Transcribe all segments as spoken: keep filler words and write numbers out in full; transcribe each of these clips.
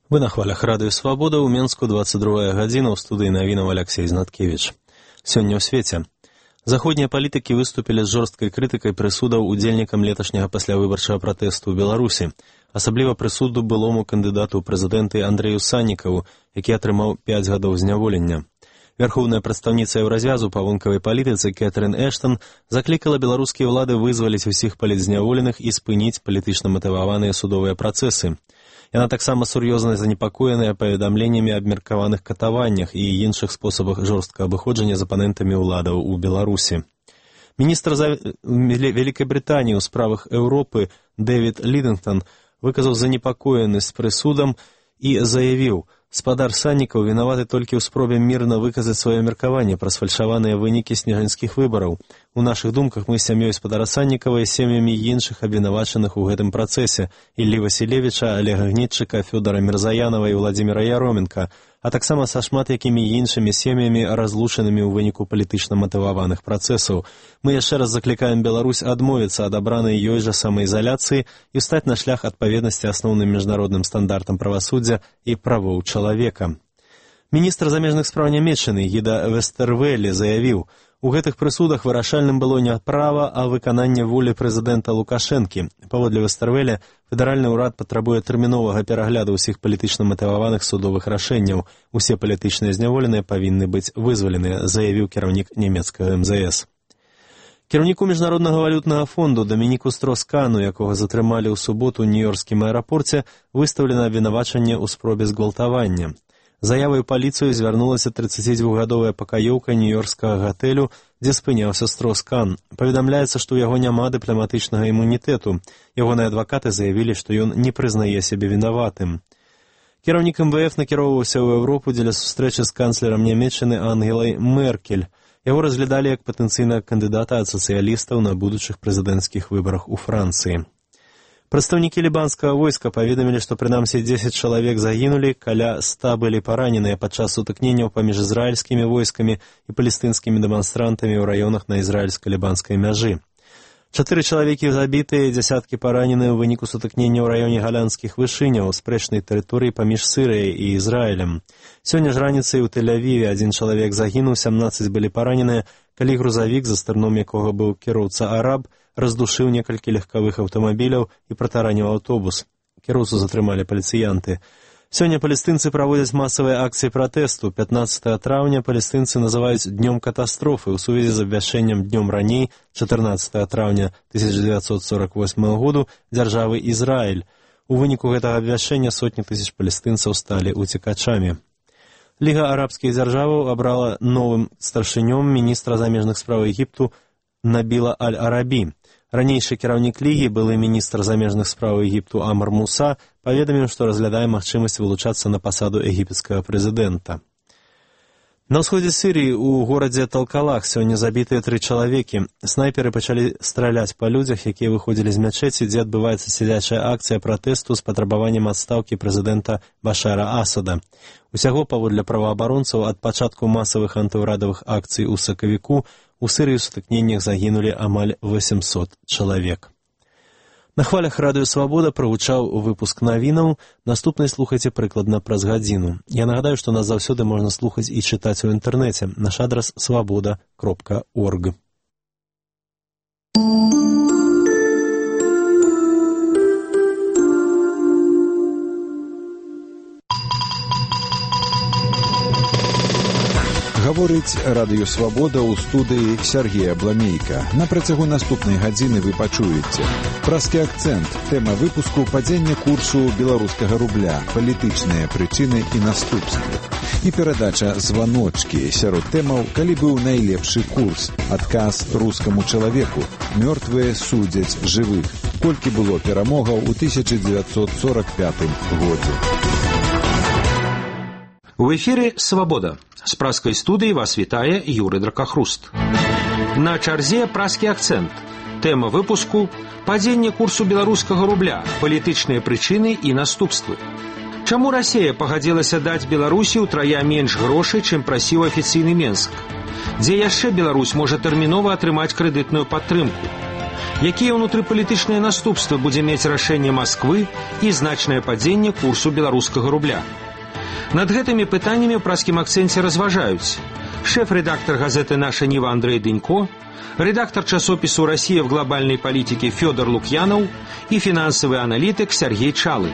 Вы на хвалях радыё «Свабода», ў Менску двадцать другая гадзіна, ў студыі навінаў Алексей Знаткевич. Сёння ў свеце. Заходнія палітыкі выступілі з жорсткай крытыкай прысудаў удзельнікам леташняга паслявыбарчага пратэсту ў Беларусі. Асабліва прысуду былому кандыдату ў прэзідэнты Андрэю Саннікаву, які атрымаў пяць гадоў зняволення. Вярхоўная прадстаўніца еўразвязу па вонкавай палітыцы Кэтрын Эштон заклікала беларускія ўлады вызваліць усіх палітзняволеных і спыніць палітычна матываваныя судовыя працэсы. Яна таксама сур'ёзна занепакоеная паведамленнямі аб меркаваных катаваннях і іншых спосабах жорсткага абыходжання з апанентамі ўладаў у Беларусі. Міністр за... Вялікай Брытаніі ў справах Еўропы Дэвід Лідынгтон выказаў занепакоенасць прысудам і заявіў: «Спадар Саннікаў вінаваты толькі ў спробе мірна выказаць сваё меркаванне пра сфальшаваныя вынікі снежаньскіх выбараў. У нашых думках мы з сям'ёй спадара Саннікава і сем'ямі іншых абвінавачаных у гэтым працэсе Іллі Васілевіча, Алега Гнітчыка, Фёдора Мірзаянова і Владзіміра Яроменка, а таксама са шмат якімі іншымі сем'ямі, разлучанымі ў выніку палітычна матываваных працэсаў. Мы яшчэ раз заклікаем Беларусь адмовіцца ад абранай ёй жа самаізаляцыі і стаць на шлях адпаведнасці асноўным міжнародным стандартам правасуддзя і правоў чалавека». Міністр замежных спраў Нямецчыны Гіда Вестэрвэлі заявіў: «У гэтых прысудах вырашальным было не права, а выкананне волі прэзідэнта Лукашэнкі. Паводле Вестэрвэля, федэральны ўрад патрабуе тэрміновага перагляду ўсіх палітычна матываваных судовых рашэнняў. Усе палітычныя зняволеныя павінны быць вызваленыя», заявіў кіраўнік нямецкага эм зэ эс. Кіраўніку Міжнароднага валютнага фонду Дамініку Строскану, якога затрымалі ў суботу ў нью-йоркскім аэрапорце, выстаўлена абвінавачанне ў спробе згвалтавання. Заявай у паліцыю звярнулася трыццацідвухгадовая пакаёўка нью-йоркскага гатэлю, дзе спыняўся Строскан. Паведамляецца, што ў яго няма дыпламатычнага імунітэту. Ягоныя адвакаты заявілі, што ён не прызнае сябе вінаватым. Кіраўнік эм вэ эф накіроўваўся ў Еўропу дзеля сустрэчы з канцлерам Нямецчыны Ангелай Меркель. Яго разглядалі як патэнцыйнага кандыдата ад сацыялістаў на будучых прэзідэнцкіх выбарах у Францыі. Прадстаўнікі лібанскага войска паведамілі, што прынамсі дзесяць чалавек загінулі, каля ста былі параненыя падчас сутыкненняў паміж ізраільскімі войскамі і палестынскімі дэманстрантамі ў раёнах на ізраільска-лібанскай мяжы. Чатыры чалавекі забітыя, дзясяткі параненыя ў выніку сутыкнення ў раёне галянскіх вышыняў, спрэчнай тэрыторыі паміж Сірыяй і Ізраілем. Сёння ж раніцай у Тель-Авіве адзін чалавек загінуў, сямнаццаць былі параненыя, калі грузавік, за стырном якога быў кіроўца араб, раздушыў некалькі легкавых аўтамабіляў і пратараніў аўтобус. Кіроўцу затрымалі паліцыянты. Сёння палестынцы праводзяць масавыя акцыі пратэсту. пятнаццатага траўня палестынцы называюць днём катастрофы ў сувязі з абвяшчэннем днём раней, чатырнаццатага траўня тысяча дзевяцьсот сорок восьмага году, дзяржавы Ізраіль. У выніку гэтага абвяшчэння сотні тысяч палестынцаў сталі уцекачамі. Ліга арабскіх дзяржаваў абрала новым старшынём міністра замежных спраў Егіпту Набіла Аль-Арабі. Ранейшы кіраўнік лігі, былы міністр замежных спраў Егіпту Амар Муса, паведаміў, што разглядае магчымасць вылучацца на пасаду егіпецкага прэзідэнта. На ўсходзе Сірыі ў горадзе Талкалах сёння забітыя тры чалавекі. Снайперы пачалі страляць па людзях, якія выходзілі з мячэці, дзе адбываецца сядзячая акцыя пратэсту з патрабаваннем адстаўкі прэзідэнта Башара Асада. Усяго, паводле праваабаронцаў, ад пачатку масавых антыўрадавых акцый у сакавіку у Сірыі ў сутыкненнях загінулі амаль восемьсот чалавек. На хвалях радыё «Свабода» прагучаў выпуск навінаў. Наступнай слухайце прыкладна праз гадзіну. Я нагадаю, што нас заўсёды можна слухаць і чытаць у інтэрнэце. Наш адрас свабода кропка орг. Гаворыць радыё «Свабода» ў студыі Сергея Бламейка. На працягу наступнай гадзіны вы пачуеце празкі акцэнт, тэма выпуску падзення курсу беларускага рубля, палітычныя прычыны і наступствы. І перадача «Званочкі» сярод тэмаў, калі быў найлепшы курс, адказ рускаму чалавеку, мёртвыя судзяць жывых, колькі было перамогаў у тысяча дзевяцьсот сорок пятым годзе. У эфіры «Свабода». З празкай студыі вас вітае Юрый Дракахруст. На чарзе празкі акцэнт. Тэма выпуску «Падзенне курсу беларускага рубля, палітычныя прычыны і наступствы». Чаму Расія пагадзілася даць Беларусі ўтрая менш грошай, чым прасіў афіцыйны Менск? Дзе яшчэ Беларусь можа тэрмінова атрымаць крэдытную падтрымку? Якія ўнутрыпалітычныя наступствы будзе мець рашэнне Масквы і значнае падзенне курсу беларускага рубля? Над гэтымі пытаннямі ў праскім акцэнце разважаюць шэф-рэдактор газеты «Наша Нива» Андрей Дынько, редактор часопису «Россия в глобальной политике» Федор Лукьянов и финансовый аналитик Сергей Чалы.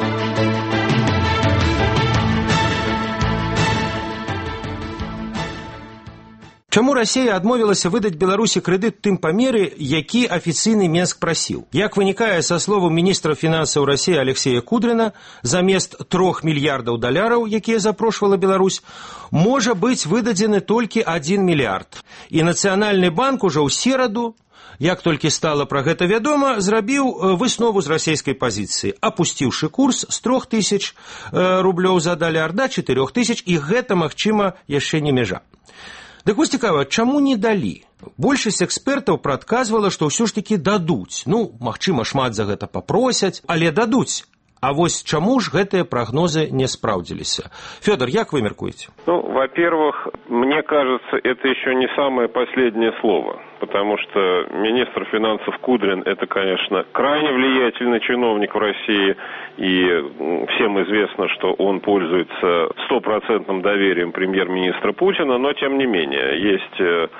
Чаму Расія адмовілася выдаць Беларусі крэдыт тым памеры, які афіцыйны Менск прасіў? Як вынікае са словаў міністра фінансаў Расіі Алексея Кудрина, замест трох мільярдаў даляраў, якія запрошвала Беларусь, можа быць выдадзены толькі адзін мільярд. І Нацыянальны банк ужо ў сераду, як толькі стала пра гэта вядома, зрабіў выснову з расійскай пазіцыі, апусціўшы курс з трох тысяч рублёў за даляр да чатырох тысяч, і гэта, магчыма, яшчэ не мяжа. Дык вось цікава, чаму не далі? Большасць экспертаў прадказвала, што ўсё ж такі дадуць. Ну, магчыма, шмат за гэта папросяць, але дадуць. А вось чаму ж гэтыя прогнозы не спраўдзіліся? Федор, як вы мяркуеце? Ну, во-первых, мне кажется, это еще не самое последнее слово, потому что министр финансов Кудрин – это, конечно, крайне влиятельный чиновник в России, и всем известно, что он пользуется стопроцентным доверием премьер-министра Путина, но, тем не менее, есть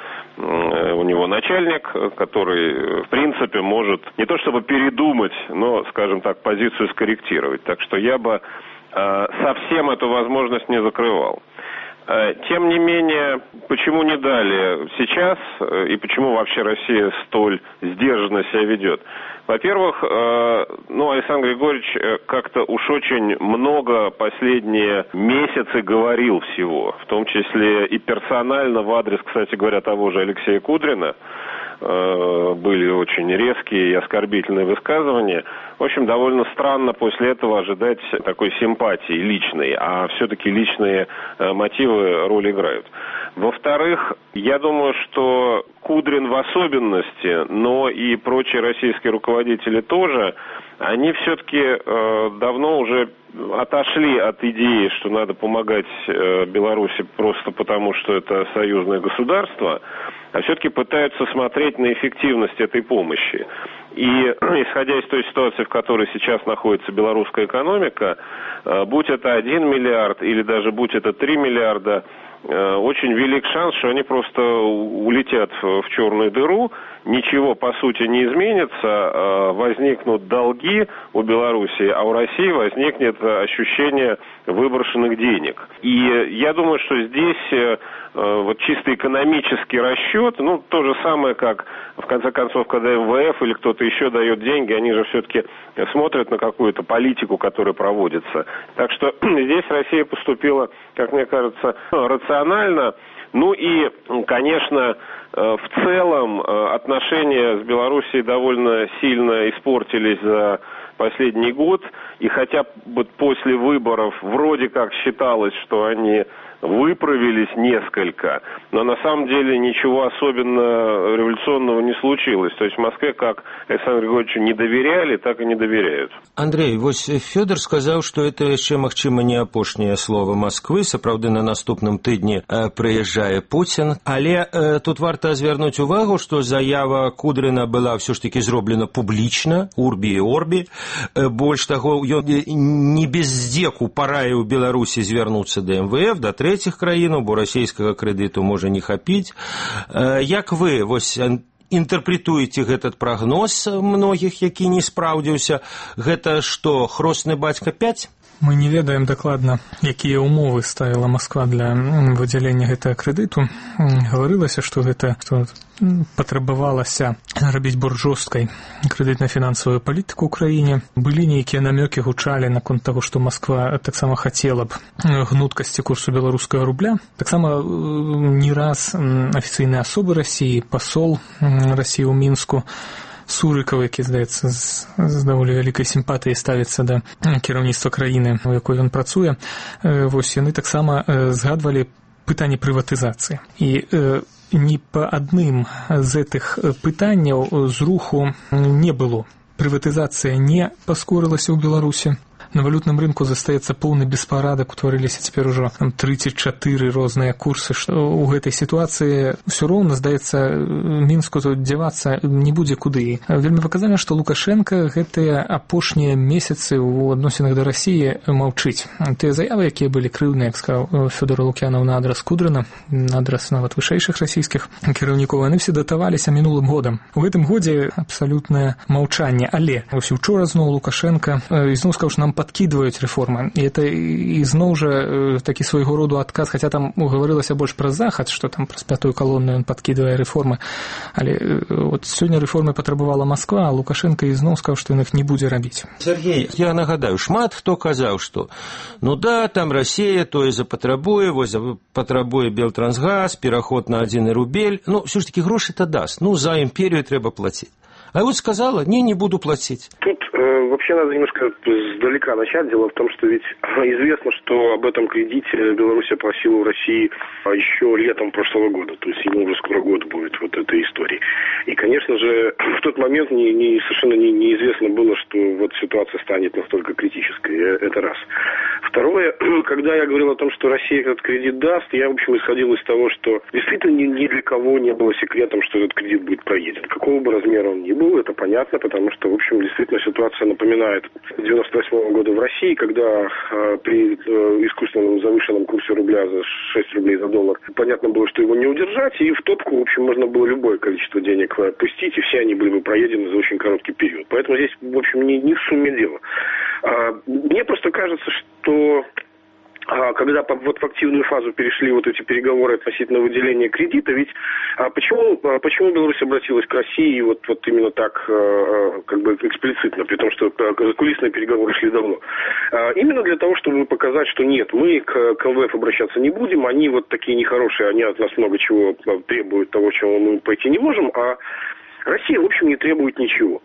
у него начальник, который, в принципе, может не то чтобы передумать, но, скажем так, позицию скорректировать. Так что я бы э, совсем эту возможность не закрывал. Э, тем не менее, почему не дали сейчас э, и почему вообще Россия столь сдержанно себя ведет? Во-первых, э, ну, Александр Григорьевич как-то уж очень много последние месяцы говорил всего, в том числе и персонально в адрес, кстати говоря, того же Алексея Кудрина. Э, были очень резкие и оскорбительные высказывания. В общем, довольно странно после этого ожидать такой симпатии личной, а все-таки личные э, мотивы роль играют. Во-вторых, я думаю, что Кудрин в особенности, но и прочие российские руководители тоже, они все-таки э, давно уже отошли от идеи, что надо помогать э, Беларуси просто потому, что это союзное государство, а все-таки пытаются смотреть на эффективность этой помощи. И исходя из той ситуации, в которой сейчас находится белорусская экономика, э, будь это один миллиард или даже будь это три миллиарда, очень велик шанс, что они просто улетят в черную дыру, ничего по сути не изменится, возникнут долги у Белоруссии, а у России возникнет ощущение выброшенных денег. И я думаю, что здесь вот чисто экономический расчет, ну, то же самое, как, в конце концов, когда эм вэ эф или кто-то еще дает деньги, они же все-таки смотрят на какую-то политику, которая проводится. Так что здесь Россия поступила, как мне кажется, рационально. Ну и, конечно, в целом отношения с Белоруссией довольно сильно испортились за последний год. И хотя бы после выборов вроде как считалось, что они выправились несколько, но на самом деле ничего особенно революционного не случилось. То есть в Москве как Александру Григорьевичу не доверяли, так и не доверяют. Андрей, вось Фёдор сказаў, што это яшчэ, магчыма, не апошняе слова Масквы. Сапраўды, на наступным тыдні э, прыязджае Пуцін. Але э, тут варта звярнуць увагу, што заява Кудрина была ўсё ж такі зроблена публічна, урбі і орбі. Э, больш таго, ён не без здзеку параіў Беларусі звярнуцца да эм вэ эф, да трэціх краінаў, бо расійскага крэдыту можа не хапіць. Э, як вы, вось, інтэрпрэтуеце гэтый прагноз многіх, які не спраўдзіўся? Гэта што, хросны бацька пяць? Мы не ведаем дакладна, якія ўмовы ставіла Масква для выдзялення гэтага крэдыту. Гаварылася, што гэта што патрабавалася рабіць больш жорсткай крэдытна-фінансавую палітыку ў краіне. Былі нейкія намёкі, гучалі наконт таго, што Масква таксама хацела б гнуткасці курсу беларускага рубля. Таксама не раз афіцыйныя асобы Расіі, пасол Расіі ў Мінску Сурыкаў, які, здаецца, з, з даволі вялікай сімпатыяй ставіцца да кіраўніцтва краіны, у якой ён працуе, вось яны таксама згадвалі пытанне прыватызацыі. І э, ні па адным з гэтых пытанняў зруху не было. Прыватызацыя не паскорылася ў Беларусі. на валютным рынку застаецца поўны беспарадак, утварыліся цяпер ужо тридцать четыре розныя курсы, што ў гэтай сітуацыі ўсё роўна, здаецца, Мінску тут дзявацца не будзе куды. Вельмі паказальна, што Лукашенко гэтыя апошнія месяцы ў адносінах да Расіі маўчыць. Тыя заявы, якія былі крыўныя, як сказаў Фёдор Лук'янаў, на адрас Кудрына, на адрас нават вышэйшых расійскіх кіраўнікоў, яны все датаваліся мінулым годам. У гэтым годзе абсалютнае маўчанне, але ось учора зноў Лукашенко ізноў сказаў, што нам падкідваюць рэформы. І это ізноў жа такі свайго роду адказ, хаця там гаварылася больш пра захад, што там праз пятую калонну ён падкідвае рэформы. Але от сёння рэформы патрабавала Масква, а Лукашенко ізноў сказаў, што ён іх не будзе рабіць. Сергей, я нагадаю, шмат хто казаў, што ну да, там Расія тое запатрабуе, вось патрабуе Белтрансгаз, пераход на адзіны рубель. Ну, все ж таки грошы-то даст. Ну, за імперію трэба плаціць. А вот сказала, не, не буду платить. Тут э, вообще надо немножко сдалека начать. Дело в том, что ведь известно, что об этом кредите Беларусь просила у России еще летом прошлого года. То есть ему уже скоро год будет вот этой истории. И, конечно же, в тот момент не, не, совершенно не, неизвестно было, что вот ситуация станет настолько критической. Это раз. Второе, когда я говорил о том, что Россия этот кредит даст, я, в общем, исходил из того, что действительно ни, ни для кого не было секретом, что этот кредит будет проеден. Какого бы размера он ни был, это понятно, потому что, в общем, действительно ситуация напоминает девяносто восьмого года в России, когда э, при э, искусственном завышенном курсе рубля за шесть рублей за доллар понятно было, что его не удержать, и в топку, в общем, можно было любое количество денег пустить, и все они были бы проедены за очень короткий период. Поэтому здесь, в общем, не, не в сумме дело. А, мне просто кажется, что когда вот в активную фазу перешли вот эти переговоры относительно выделения кредита, ведь а почему, а почему Беларусь обратилась к России вот, вот именно так а, как бы эксплицитно, при том, что закулисные переговоры шли давно? А, именно для того, чтобы показать, что нет, мы к, к МВФ обращаться не будем, они вот такие нехорошие, они от нас много чего требуют, того, чего мы пойти не можем, а Россия, в общем, не требует ничего.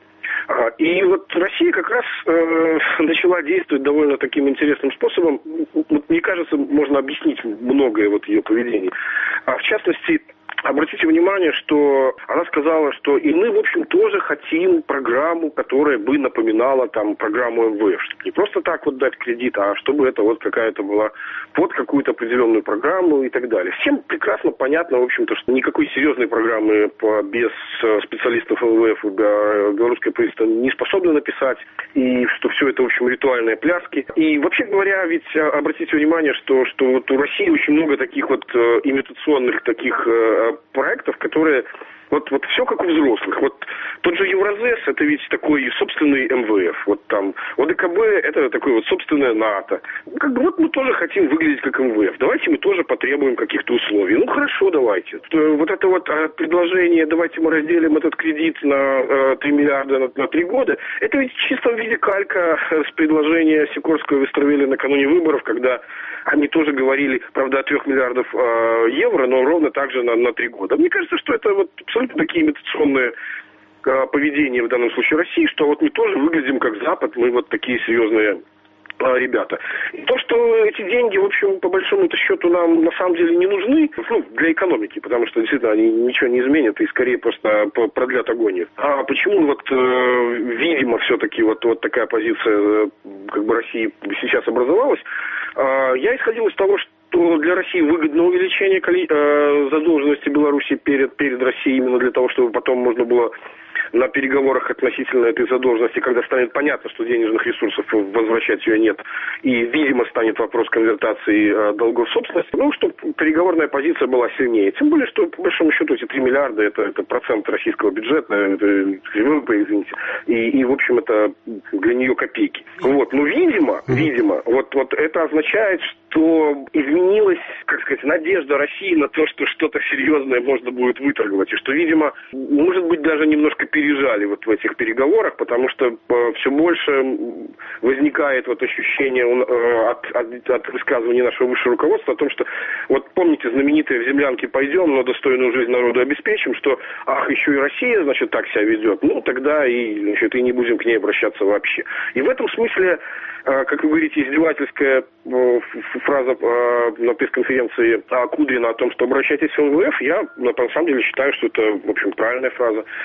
И вот Россия как раз э, начала действовать довольно таким интересным способом. Мне кажется, можно объяснить многое вот ее поведение. А в частности, обратите внимание, что она сказала, что и мы, в общем, тоже хотим программу, которая бы напоминала там программу МВФ. Чтобы не просто так вот дать кредит, а чтобы это вот какая-то была под какую-то определенную программу и так далее. Всем прекрасно понятно, в общем-то, что никакой серьезной программы без специалистов МВФ белорусское правительство не способно написать, и что все это, в общем, ритуальные пляски. И вообще говоря, ведь обратите внимание, что, что вот у России очень много таких вот имитационных таких проектов, которые вот, вот все как у взрослых. Вот тот же Евразес, это ведь такой собственный МВФ. Вот там ОДКБ, это такое вот собственное НАТО. Как бы вот мы тоже хотим выглядеть как МВФ. Давайте мы тоже потребуем каких-то условий. Ну хорошо, давайте. Вот это вот предложение, давайте мы разделим этот кредит на три миллиарда на, на три года, это ведь в чистом виде калька с предложения Сикорского и Вестровеля накануне выборов, когда они тоже говорили, правда, о трех миллиардов э, евро, но ровно так же на, на три года. Мне кажется, что это вот абсолютно такие имитационные э, поведения в данном случае России, что вот мы тоже выглядим как Запад, мы вот такие серьезные э, ребята. И то, что эти деньги, в общем, по большому-то счету нам на самом деле не нужны, ну, для экономики, потому что действительно они ничего не изменят и скорее просто продлят агонию. А почему вот, э, видимо, все-таки вот, вот такая позиция э, как бы России сейчас образовалась? Я исходил из того, что для России выгодно увеличение задолженности Беларуси перед, перед Россией, именно для того, чтобы потом можно было на переговорах относительно этой задолженности, когда станет понятно, что денежных ресурсов возвращать ее нет, и, видимо, станет вопрос конвертации долгов собственности, ну, чтобы переговорная позиция была сильнее. Тем более, что, по большому счету, эти три миллиарда это, это процент российского бюджета, это ВВП, извините, и, и, в общем, это для нее копейки. Вот. Но, видимо, видимо, вот, вот это означает, что изменилась, как сказать, надежда России на то, что что-то серьезное можно будет выторговать, и что, видимо, может быть, даже немножко пережали вот в этих переговорах, потому что э, все больше возникает вот ощущение э, от, от, от высказывания нашего высшего руководства о том, что вот помните знаменитые «в землянки пойдем, но достойную жизнь народу обеспечим», что ах, еще и Россия, значит, так себя ведет, ну тогда и, значит, и не будем к ней обращаться вообще. И в этом смысле, э, как вы говорите, издевательская э, фраза э, на пресс-конференции Кудрина о том, что обращайтесь в МВФ, я на самом деле считаю, что это, в общем, правильная фраза. Если бы она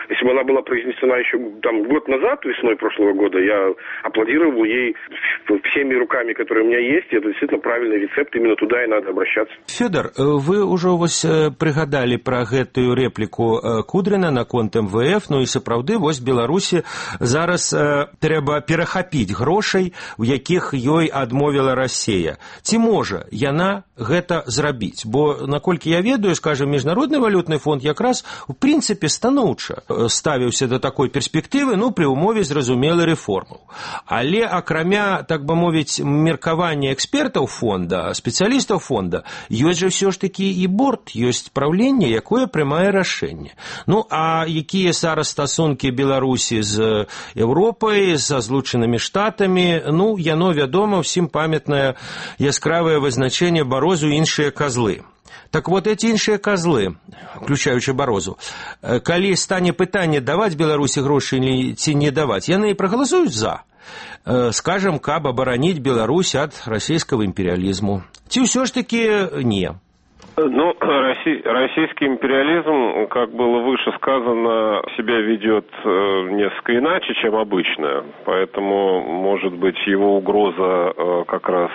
была произнесена еще там год назад, весной прошлого года, я аплодировал ей всеми руками, которые у меня есть. Это действительно правильный рецепт, именно туда и надо обращаться. Фёдор, вы уже вось прыгадали про гэтую реплику Кудрина наконт эм вэ эф, ну і сапраўды вось Беларусі зараз трэба перахапіць грошай, у якіх ёй адмовіла Расія. Ці можа яна гэта зрабіць? Бо, наколькі я ведаю, скажем, Міжнародны валютны фонд якраз у прынцыпе станоўча ставіўся да такой перспектывы, ну, пры ўмове зразумелай рэформаў. Але акрамя, так бы мовіць, меркавання экспертаў фонда, спецыялістаў фонда, ёсць жа ўсё ж такі і борт, ёсць праўленне, якое прымае рашэнне. Ну, а якія зараз стасункі Беларусі з Еўропай, са Злучанымі Штатамі, ну, яно вядома, ўсім памятнае яскравае вызначэнне Барозу і іншыя козлы. Так вот, эти іншыя козлы, включаючы Барозу, калі стане пытанне даваць Беларусі грошы ці не даваць, яны і прагаласуюць за, скажем, каб абараніць Беларусь ад расійскага імперыялізму. Ці ўсё ж таки не? Ну, российский империализм, как было выше сказано, себя ведет несколько иначе, чем обычно. Поэтому, может быть, его угроза как раз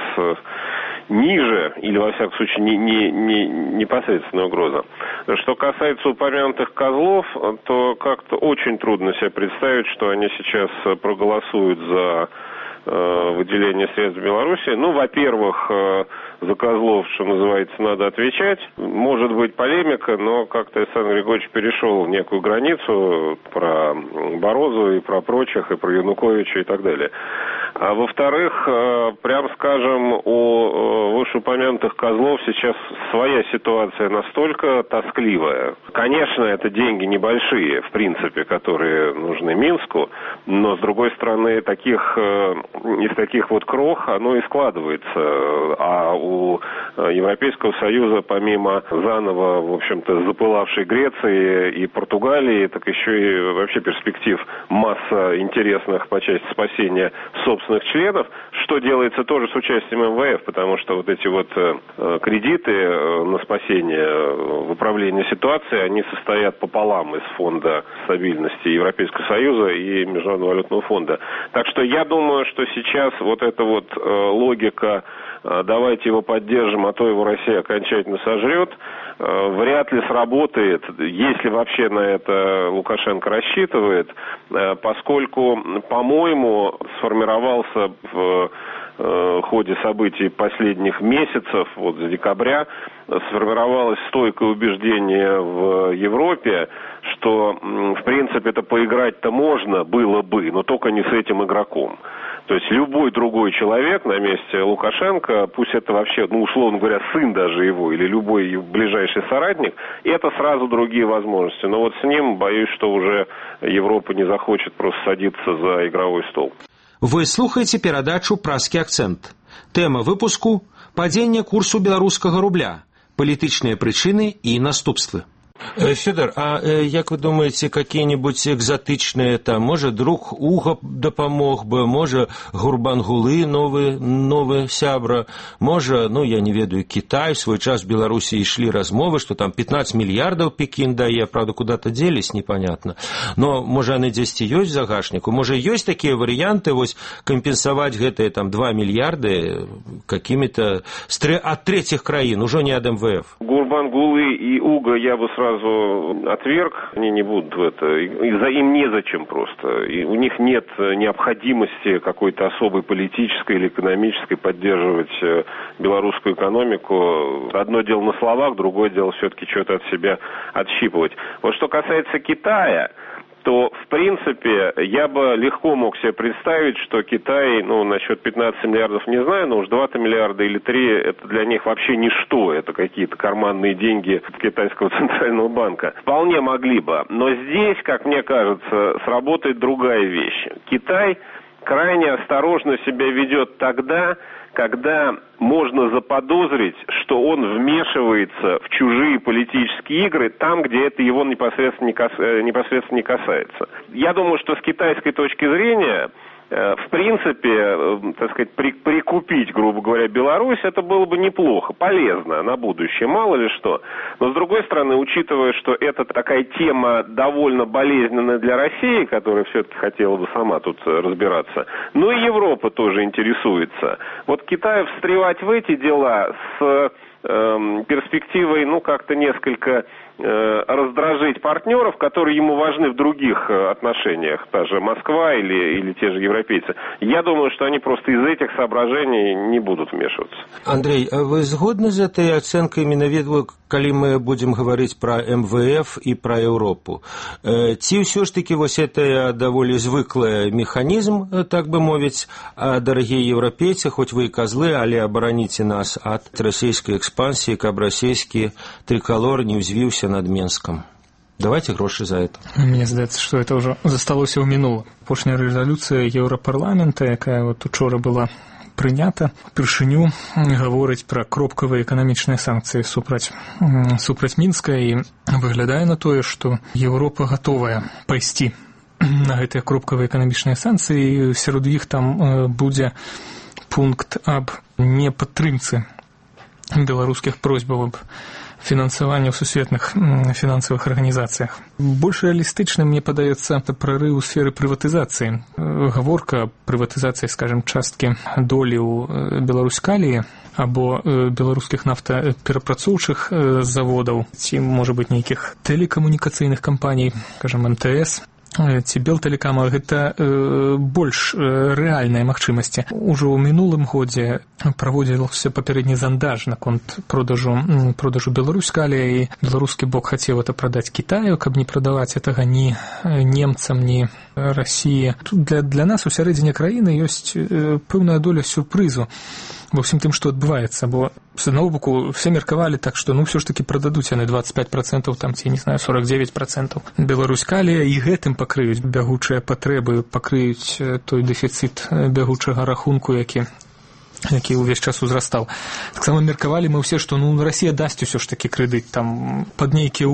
ниже, или, во всяком случае, не, не, не непосредственная угроза. Что касается упомянутых козлов, то как-то очень трудно себе представить, что они сейчас проголосуют за выделение средств в Беларуси. Ну, во-первых, за козлов, что называется, надо отвечать. Может быть полемика, но как-то Александр Григорьевич перешел некую границу про Барозу и про прочих, и про Януковича и так далее. А во-вторых, прям скажем, у вышеупомянутых козлов сейчас своя ситуация настолько тоскливая. Конечно, это деньги небольшие, в принципе, которые нужны Минску, но, с другой стороны, таких, из таких вот крох оно и складывается. А у Европейского Союза, помимо заново, в общем-то, запылавшей Греции и Португалии, так еще и вообще перспектив масса интересных по части спасения собственных членов, что делается тоже с участием эм вэ эф, потому что вот эти вот э, кредиты э, на спасение, в управлении ситуацией, они состоят пополам из Фонда стабильности Европейского Союза и Международного валютного фонда. Так что я думаю, что сейчас вот эта вот э, логика э, «давайте его поддержим, а то его Россия окончательно сожрет», э, вряд ли сработает, если вообще на это Лукашенко рассчитывает, э, поскольку, по-моему, сформировался в в ходе событий последних месяцев, вот с декабря, сформировалось стойкое убеждение в Европе, что, в принципе, это поиграть-то можно было бы, но только не с этим игроком. То есть любой другой человек на месте Лукашенко, пусть это вообще, ну, условно говоря, сын даже его, или любой ближайший соратник, это сразу другие возможности. Но вот с ним, боюсь, что уже Европа не захочет просто садиться за игровой стол. Вы слухаеце перадачу «Праскі акцэнт». Тэма выпуску – падзенне курсу беларускага рубля, палітычныя прычыны і наступствы. Фёдор, а як вы думаете, какие-нибудь экзотичные, там, может, друг Уга допомог бы, может, Гурбангулы, новый, новый сябра, может, ну, я не ведаю, Китай, в свой час в Беларуси шли размовы, что там пятнадцать миллиардов Пекин дае, правда, куда-то делись, непонятно. Но, может, они здесь и есть в загашнику, может, есть такие варианты, вот, компенсовать гэтые, там, два миллиарда какими-то от третьих краин, уже не от эм вэ эф. Гурбангулы и Уга я бы сразу отверг, они не будут в это, и за им незачем просто, и у них нет необходимости какой-то особой политической или экономической поддерживать белорусскую экономику. Одно дело на словах, другое дело все-таки что-то от себя отщипывать. Вот что касается Китая, то, в принципе, я бы легко мог себе представить, что Китай, ну, насчет пятнадцати миллиардов не знаю, но уж два-то миллиарда или три, это для них вообще ничто, это какие-то карманные деньги китайского центрального банка. Вполне могли бы, но здесь, как мне кажется, сработает другая вещь. Китай крайне осторожно себя ведет тогда, когда можно заподозрить, что он вмешивается в чужие политические игры там, где это его непосредственно не, кас... непосредственно не касается. Я думаю, что с китайской точки зрения в принципе, так сказать, прикупить, грубо говоря, Беларусь, это было бы неплохо, полезно на будущее, мало ли что. Но, с другой стороны, учитывая, что это такая тема довольно болезненная для России, которая все-таки хотела бы сама тут разбираться, ну и Европа тоже интересуется. Вот Китаю встревать в эти дела с э, перспективой, ну, как-то несколько... раздражить партнеров, которые ему важны в других отношениях, та же Москва или, или те же европейцы. Я думаю, что они просто из этих соображений не будут вмешиваться. Андрей, а вы згодны з этой ацэнкай менавіта, калі мы будем говорить про эм вэ эф и про Европу? Ці ўсё ж таки вось это даволі звыклы механізм, так бы мовіць, а дорогие европейцы, хоть вы и козлы, але абараніце нас от российской экспансии, каб российский триколор не узвіўся над Менском. Давайте гроши за это. Мне здаецца, што это ўжо засталося ў мінула. Апошняя рэзалюцыя Еўрапарламента, якая вот учора была прынята, упершыню гаворыць пра кропкавыя эканамічныя санкцыі супраць, супраць Мінска, і выглядае на тое, што Еўропа гатовая пайсці на гэтыя кропкавыя эканамічныя санкцыі, і сярод іх там будзе пункт аб непадтрымцы беларускіх просьбаў аб фінансавання ў сусветных фінансавых арганізацыях. Больш рэалістычным, мне падаецца, прарыў у сферы прыватызацыі. Гаворка аб прыватызацыі, скажем, часткі долі ў Беларуськаліі або беларускіх нафтаперапрацоўчых заводаў, ці, можа быць, нейкіх тэлекамунікацыйных кампаній, скажем, эм тэ эс, ці Белтэлекама, гэта э, больш э, рэальныя магчымасці. Ужо ў мінулым годзе праводзіўся папярэдні зандаж наконт продажу, продажу Беларуськаліі, і беларускі бок хацеў это прадаць Кітаю, каб не прадаваць гэтага ні немцам, ні Расіі. Тут для, для нас у сярэдзіне краіны ёсць э, пэўная доля сюрпрызу ва ўсім тым, што адбываецца, бо з аднаго боку все меркавалі так, што ну ўсё ж такі прададуць яны двадцать пять процентов, там ці, не знаю, сорок девять процентов Беларуськалія, і гэтым пакрыюць бягучыя патрэбы, пакрыюць той дэфіцыт бягучага рахунку, які які ўвесь час узрастаў. Таксама меркавалі мы ўсе, што ну Расія дасць усё ж такі крэдыт там пад нейкія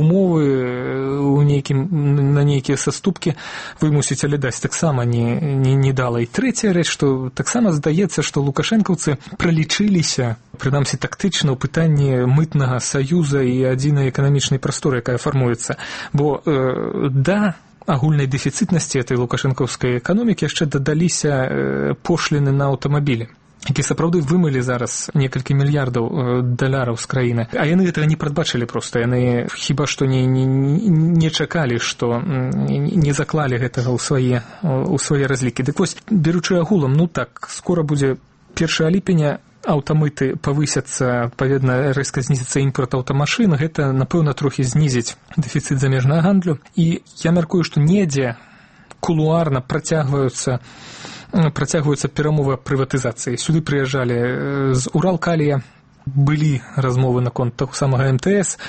умовы, у нейкім, на нейкія саступкі вымусіць, але дасць таксама не, не, не дала. І трэцяя рэч, што таксама здаецца, што лукашэнкаўцы пралічыліся, прынамсі тактычна, ў пытанні мытнага саюза і адзінай эканамічнай прасторы, якая фармуецца. Бо э, да агульнай дэфіцытнасці этой лукашэнкаўскай эканомікі яшчэ дадаліся э, пошліны на аўтамабілі, які сапраўды вымылі зараз некалькі мільярдаў даляраў з краіны. А яны гэтага не прадбачылі проста. Яны хіба што не, не, не чакалі, што не заклалі гэтага ў свае, ў свае разлікі. Дык вось, беручы агулам, ну так, скора будзе першага ліпеня, аўтамыты павысяцца, адпаведна, рэзка знізіцца імпорт аўтамашын, гэта, напэўна, трохі знізіць дэфіцыт замежнага гандлю. І я мяркую, што недзе кулуарна працягваюцца працягваюцца перамовы аб прыватызацыі. Сюды прыязджалі з Уралкалія, былі размовы наконт таго самага эм тэ эс.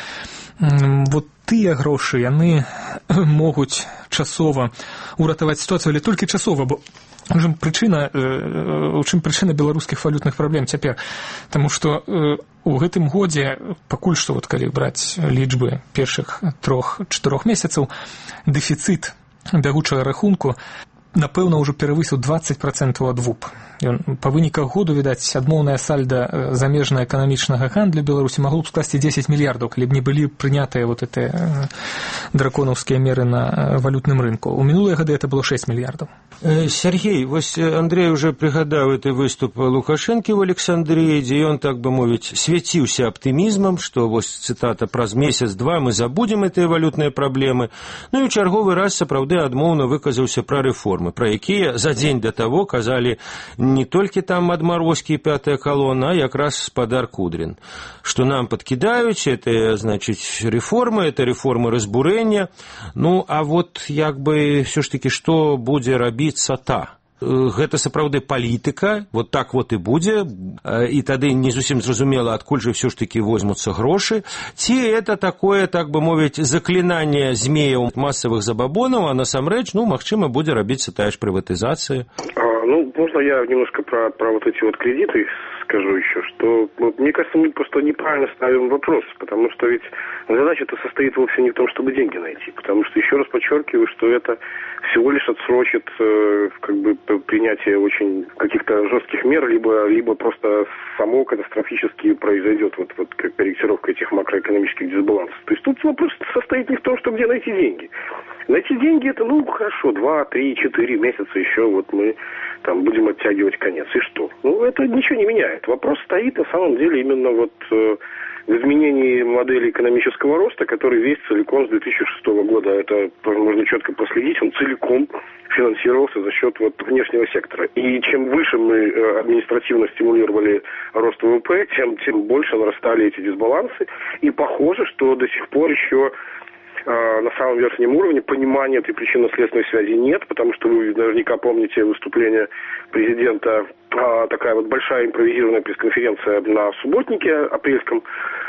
Вот тыя грошы, яны могуць часова уратаваць сітуацыю, але толькі часова, бо у чым прычына, у чым прычына беларускіх валютных праблем цяпер? Таму што у гэтым годзе, пакуль што, вот, калі браць лічбы першых трох-чатырох месяцаў, дэфіцыт бягучага рахунку напэўна ўжо перавысіў двадцать процентов ад ВУП. Ён па выніках году, відаць, адмоўная сальда замежнага эканамічнага гандлю Беларусі магло б скласці десять мільярдаў, калі б не былі прынятыя вот эти драконаўскія меры на валютным рынку. У мінулыя гады это было шесть мільярдаў. Сергей, вось Андрей уже прыгадаў гэты выступ Лукашэнкі ў Александрыі, дзе ён, так бы мовіць, свяціўся аптымізмам, што вось цытата праз месяц-два мы забудзем гэтыя валютныя праблемы. Ну і ў чарговы раз сапраўды адмоўна выказаўся пра рэформы, пра якія за дзень да таго казалі не толькі там адмарозкі і пятая колонна, а якраз спадар Кудрин. Што нам подкидаюць, это, значит, реформы, это реформы разбурэння. Ну, а вот, як бы, все ж таки, што будзе рабіцца та? Гэта сапраўды палітыка, вот так вот і будзе, і тады не зусім зразумела, адкуль же все ж таки возьмуцца грошы, ці это такое, так бы мовіць, заклінанне змеяў масавых забабонаў, а насамрэч, ну, магчыма, будзе рабіцца тая ж прыватызацыя. Ну, можно я немножко про, про вот эти вот кредиты скажу еще, что, вот, мне кажется, мы просто неправильно ставим вопрос, потому что ведь задача-то состоит вовсе не в том, чтобы деньги найти, потому что, еще раз подчеркиваю, что это всего лишь отсрочит э, как бы принятие очень каких-то жестких мер, либо, либо просто само катастрофически произойдет вот, вот как корректировка этих макроэкономических дисбалансов. То есть тут вопрос состоит не в том, что где найти деньги. Найти деньги это, ну, хорошо, два, три, четыре месяца еще вот мы там будем оттягивать конец. И что? Ну, это ничего не меняет. Вопрос стоит на самом деле именно вот э, в изменении модели экономического роста, который весь целиком с две тысячи шестого года, это можно четко проследить, он целиком финансировался за счет вот внешнего сектора. И чем выше мы административно стимулировали рост ВВП, тем, тем больше нарастали эти дисбалансы. И похоже, что до сих пор еще на самом верхнем уровне понимания этой причинно-следственной связи нет, потому что вы наверняка помните выступление президента, такая вот большая импровизированная пресс-конференция на субботнике апрельском,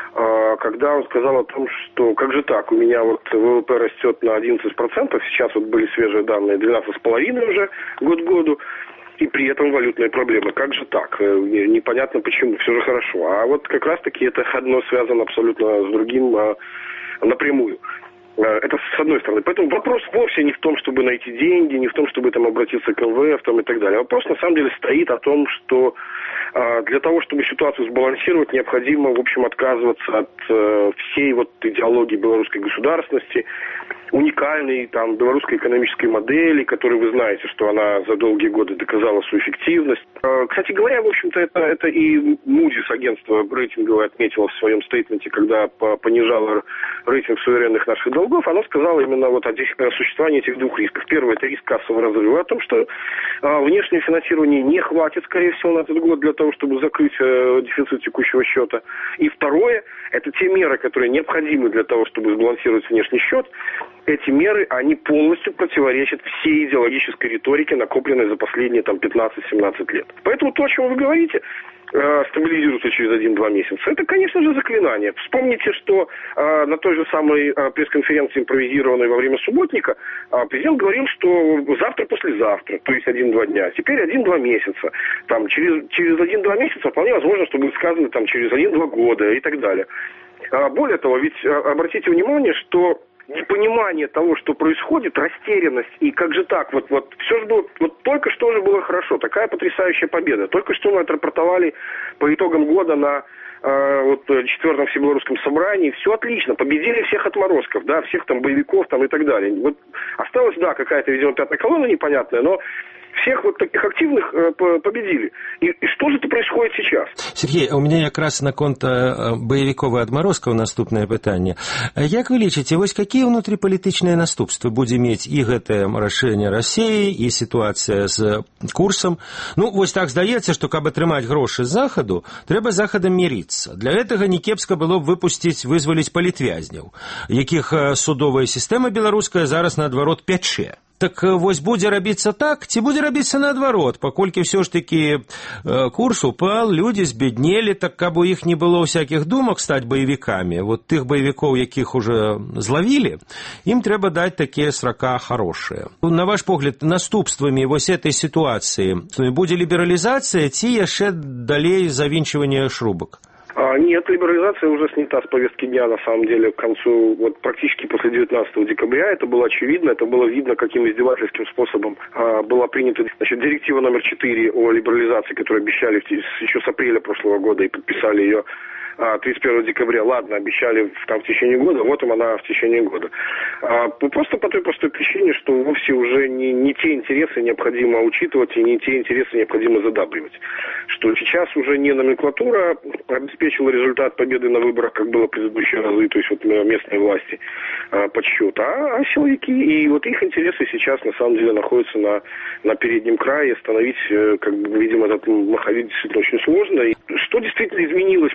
когда он сказал о том, что как же так, у меня вот ВВП растет на одиннадцать процентов, сейчас вот были свежие данные, двенадцать с половиной уже год к году, и при этом валютные проблемы. Как же так? Непонятно почему, все же хорошо. А вот как раз-таки это одно связано абсолютно с другим напрямую. Это с одной стороны. Поэтому вопрос вовсе не в том, чтобы найти деньги, не в том, чтобы там обратиться к эл вэ эф там, и так далее. Вопрос на самом деле стоит о том, что э, для того, чтобы ситуацию сбалансировать, необходимо, в общем, отказываться от э, всей вот идеологии белорусской государственности, уникальной там белорусской экономической модели, которую вы знаете, что она за долгие годы доказала свою эффективность. Э, кстати говоря, в общем-то, это, это и Moody's, агентство рейтинговое, отметило в своем стейтменте, когда понижало рейтинг суверенных наших долгов, оно сказало именно вот о, о существовании этих двух рисков. Первый – это риск кассового разрыва, о том, что э, внешнее финансирование не хватит, скорее всего, на этот год для того, чтобы закрыть э, дефицит текущего счета. И второе – это те меры, которые необходимы для того, чтобы сбалансировать внешний счет. Эти меры, они полностью противоречат всей идеологической риторике, накопленной за последние там пятнадцать-семнадцать лет. Поэтому то, о чем вы говорите, э, стабилизируется через один-два месяца, это, конечно же, заклинание. Вспомните, что э, на той же самой э, пресс-конференции, импровизированной во время субботника, э, президент говорил, что завтра-послезавтра, то есть один-два дня, теперь один-два месяца. Там, через, через один-два месяца вполне возможно, что будет сказано там, через один-два года и так далее. А, более того, ведь э, обратите внимание, что непонимание того, что происходит, растерянность, и как же так, вот, вот все же было, вот только что же было хорошо, такая потрясающая победа, только что мы отрапортовали по итогам года на э, вот, четвертом всебелорусском собрании, все отлично, победили всех отморозков, да, всех там боевиков там и так далее. Вот осталась, да, какая-то, видимо, пятая колонна непонятная, но всех вот таких активных э, победили. И, и что же это происходит сейчас? Сергей, у меня якраз наконт боевіков і адмарозкаў наступнае пытанне. Як вы лічыце, вось какие внутрипалітычныя наступствы будзе мець і гэтае рашэнне Расіі, і сітуацыя з курсам? Ну, вось так здаецца, што каб атрымаць грошы з захаду, трэба з захадам мірыцца. Для гэтага не кепска было б выпусціць, вызваліць палітвязняў, якіх судовая сістэма беларуская зараз наадварот пячэ. Так вось будзе рабіцца так, ці будзе рабіцца наадварот, паколькі ўсё ж такі э, курс упал, людзі збеднелі, так каб у іх не было ўсякіх думак стаць баевікамі. Вот тых баевікоў, якіх уже злавілі, ім трэба даць такія срока хорошыя. На ваш погляд, наступствамі вось этой ситуации будзе лібералізацыя ці яшчэ далей завінчванне шрубак? А, нет, либерализация уже снята с повестки дня, на самом деле, к концу, вот практически после девятнадцатого декабря. Это было очевидно, это было видно, каким издевательским способом а, была принята, значит, директива номер четыре о либерализации, которую обещали в, еще с апреля прошлого года и подписали ее тридцать первого декабря. Ладно, обещали там, в течение года, вот им она в течение года. А, просто по той простой причине, что вовсе уже не, не те интересы необходимо учитывать и не те интересы необходимо задабривать. Что сейчас уже не номенклатура обеспечила результат победы на выборах, как было в предыдущие разы, то есть вот местные власти а, подсчет, а, а силовики. И вот их интересы сейчас на самом деле находятся на, на переднем крае. Остановить, как бы, видимо, этот маховик действительно очень сложно. И что действительно изменилось после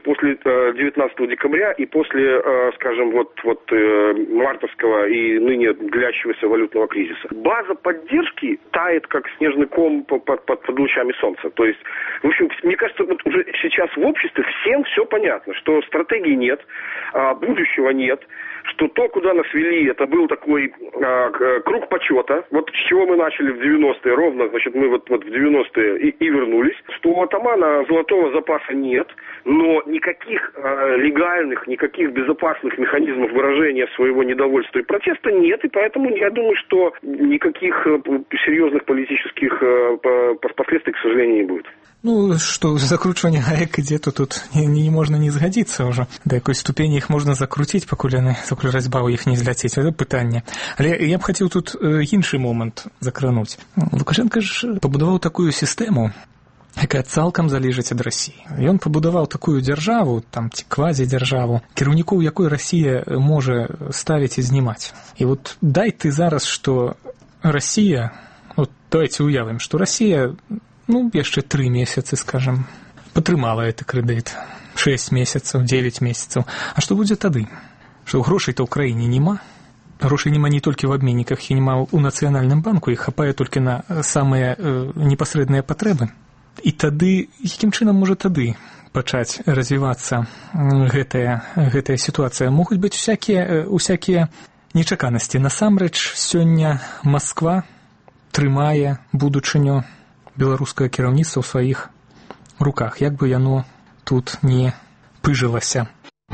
девятнадцатого декабря и после, скажем, вот, вот мартовского и ныне длящегося валютного кризиса. База поддержки тает, как снежный ком под, под, под лучами солнца. То есть, в общем, мне кажется, вот уже сейчас в обществе всем все понятно, что стратегии нет, будущего нет, что то, куда нас вели, это был такой а, круг почета. Вот с чего мы начали в девяностые, ровно, значит, мы вот, вот в девяностые и, и вернулись. Что у атамана золотого запаса нет, но никаких а, легальных, никаких безопасных механизмов выражения своего недовольства и протеста нет, и поэтому я думаю, что никаких а, серьезных политических а, последствий, к сожалению, не будет. Ну, что закручивание гаек ідзе, то тут не, не можна не згадзіцца ўжо. Да якой ступені іх можна закруціць, пакуль яны, пакуль разьба ў іх не зляціць. Это пытанне. Але я б хацеў тут іншы момант закрануць. Лукашенко ж пабудаваў такую сістэму, якая цалкам залежыць ад Расіі. Ён пабудаваў такую дзяржаву, там ці квазідзяржаву, кіраўнікоў якой Расія можа ставіць і знімаць. І вот дай ты зараз, што Расія, вот давайте уявім, што Расія ну, яшчэ тры месяцы, скажем, падтрымала гэты крэдыт. шэсць месяцаў, дзевяць месяцаў. А што будзе тады? Што грошай-то ў краіне няма? Грошай няма не толькі в абменніках, і няма ў Нацыянальным банку, іх хапае толькі на самыя э, непасрэдныя патрэбы. І тады, якім чынам можа тады пачаць развівацца гэтая, гэтая сітуацыя? Могуць быць усякія, усякія нечаканасці. Насамрэч, сёння Масква трымае будучыню беларускае кіраўніцтва ў сваіх руках, як бы яно тут не пыжылася.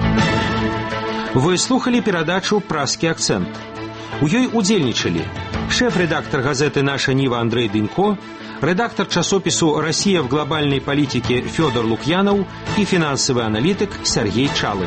Вы слухали перадачу «Праскі акцэнт». У ёй удзельнічалі шэф-рэдактар газеты «Наша Ніва» Андрэй Дынько, рэдактар часопісу «Россия в глобальной политике» Фёдор Лукьянов и финансовый аналитик Сергей Чалы.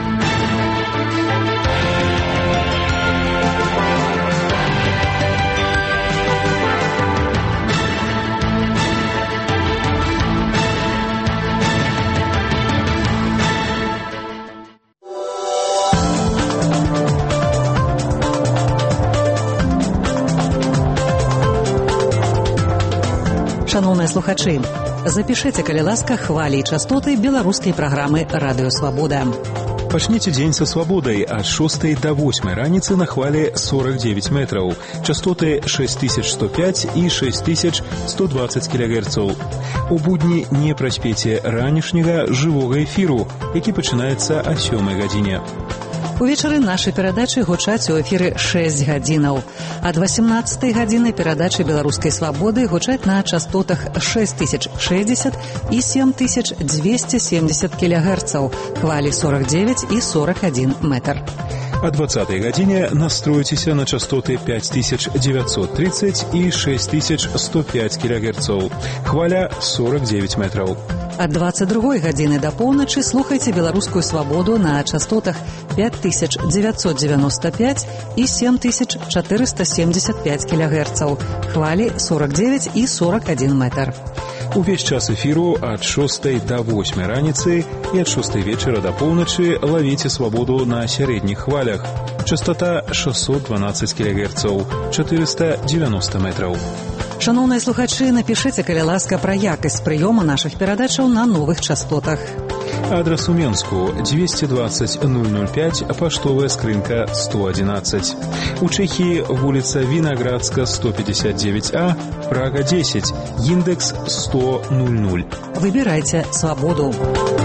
Шановныя слухачы, запішыце, калі ласка, хвалі і частоты беларускай праграмы «Радыё Свабода». Пачніце дзень са свабодай ад шостай да восьмай раніцы на хвалі сорок девять метраў. Частоты шесть тысяч сто пять і шесть тысяч сто двадцать кілогерцаў. У будні не праспеце ранішняга жывога эфіру, які пачынаецца о сёмай гадзіне. Увечары нашы перадачы гучаць у эфіры шэсць гадзінаў. Ад восемнадцатай гадзіны перадачы беларускай свабоды гучаць на частотах шесть тысяч шестьдесят і семь тысяч двести семьдесят кілогерцаў, хвалі сорок девять і сорок один метр. О двадцатай гадзіне настроіцеся на частоты пять тысяч девятьсот тридцать і шесть тысяч сто пять кілогерцаў, хваля сорок девять метраў. Ад двадцать другой гадзіны да поўначы слухайце беларускую свабоду на частотах пять тысяч девятьсот девяносто пять і семь тысяч четыреста семьдесят пять кілогерцаў, хвалі сорок девять і сорок один метр. Увесь час эфіру ад шостай да восьмай раніцы і ад шостай вечара да поўначы лавіце свабоду на сярэдніх хвалях. Частота шестьсот двенадцать кілогерцаў, четыреста девяносто метраў. Шановныя слухачы, напішыце, калі ласка, пра якасць прыёму нашых перадачаў на новых частотах. Адрес у Менску двести двадцать ноль ноль пять, паштовая скрынка сто одиннадцать. У Чехии вулица Виноградска сто пятьдесят девять А, Прага десять, индекс сто ноль. Выбирайте свободу.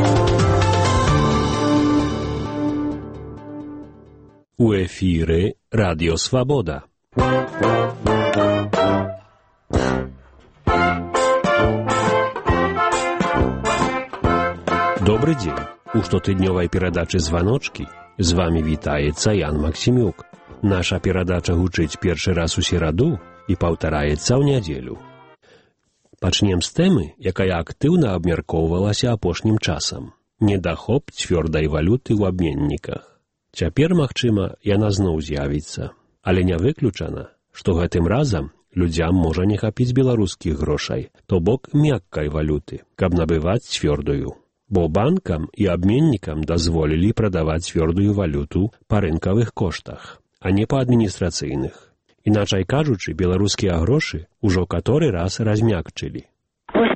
У эфире Радио Свобода. Добрый день. У штотыднёвай перадачы «Званочки» з вами вітаецца Ян Максімюк. Наша перадача гучыць першы раз у сераду і паўтараецца ў нядзелю. Пачнем з тэмы, якая актыўна абмяркоўвалася апошнім часам. Недахоп цвёрдай валюты ў абменніках. Цяпер, магчыма, яна зноў з'явіцца. Але не выключана, што гэтым разам людзям можа не хапіць беларускіх грошай, то бок мяккай валюты, каб набываць цвёрдую. Бо банкам і абменнікам дазволілі прадаваць цвёрдую валюту па рынкавых коштах, а не па адміністрацыйных. Іначай кажучы, беларускія грошы ўжо каторы раз размякчылі. Вось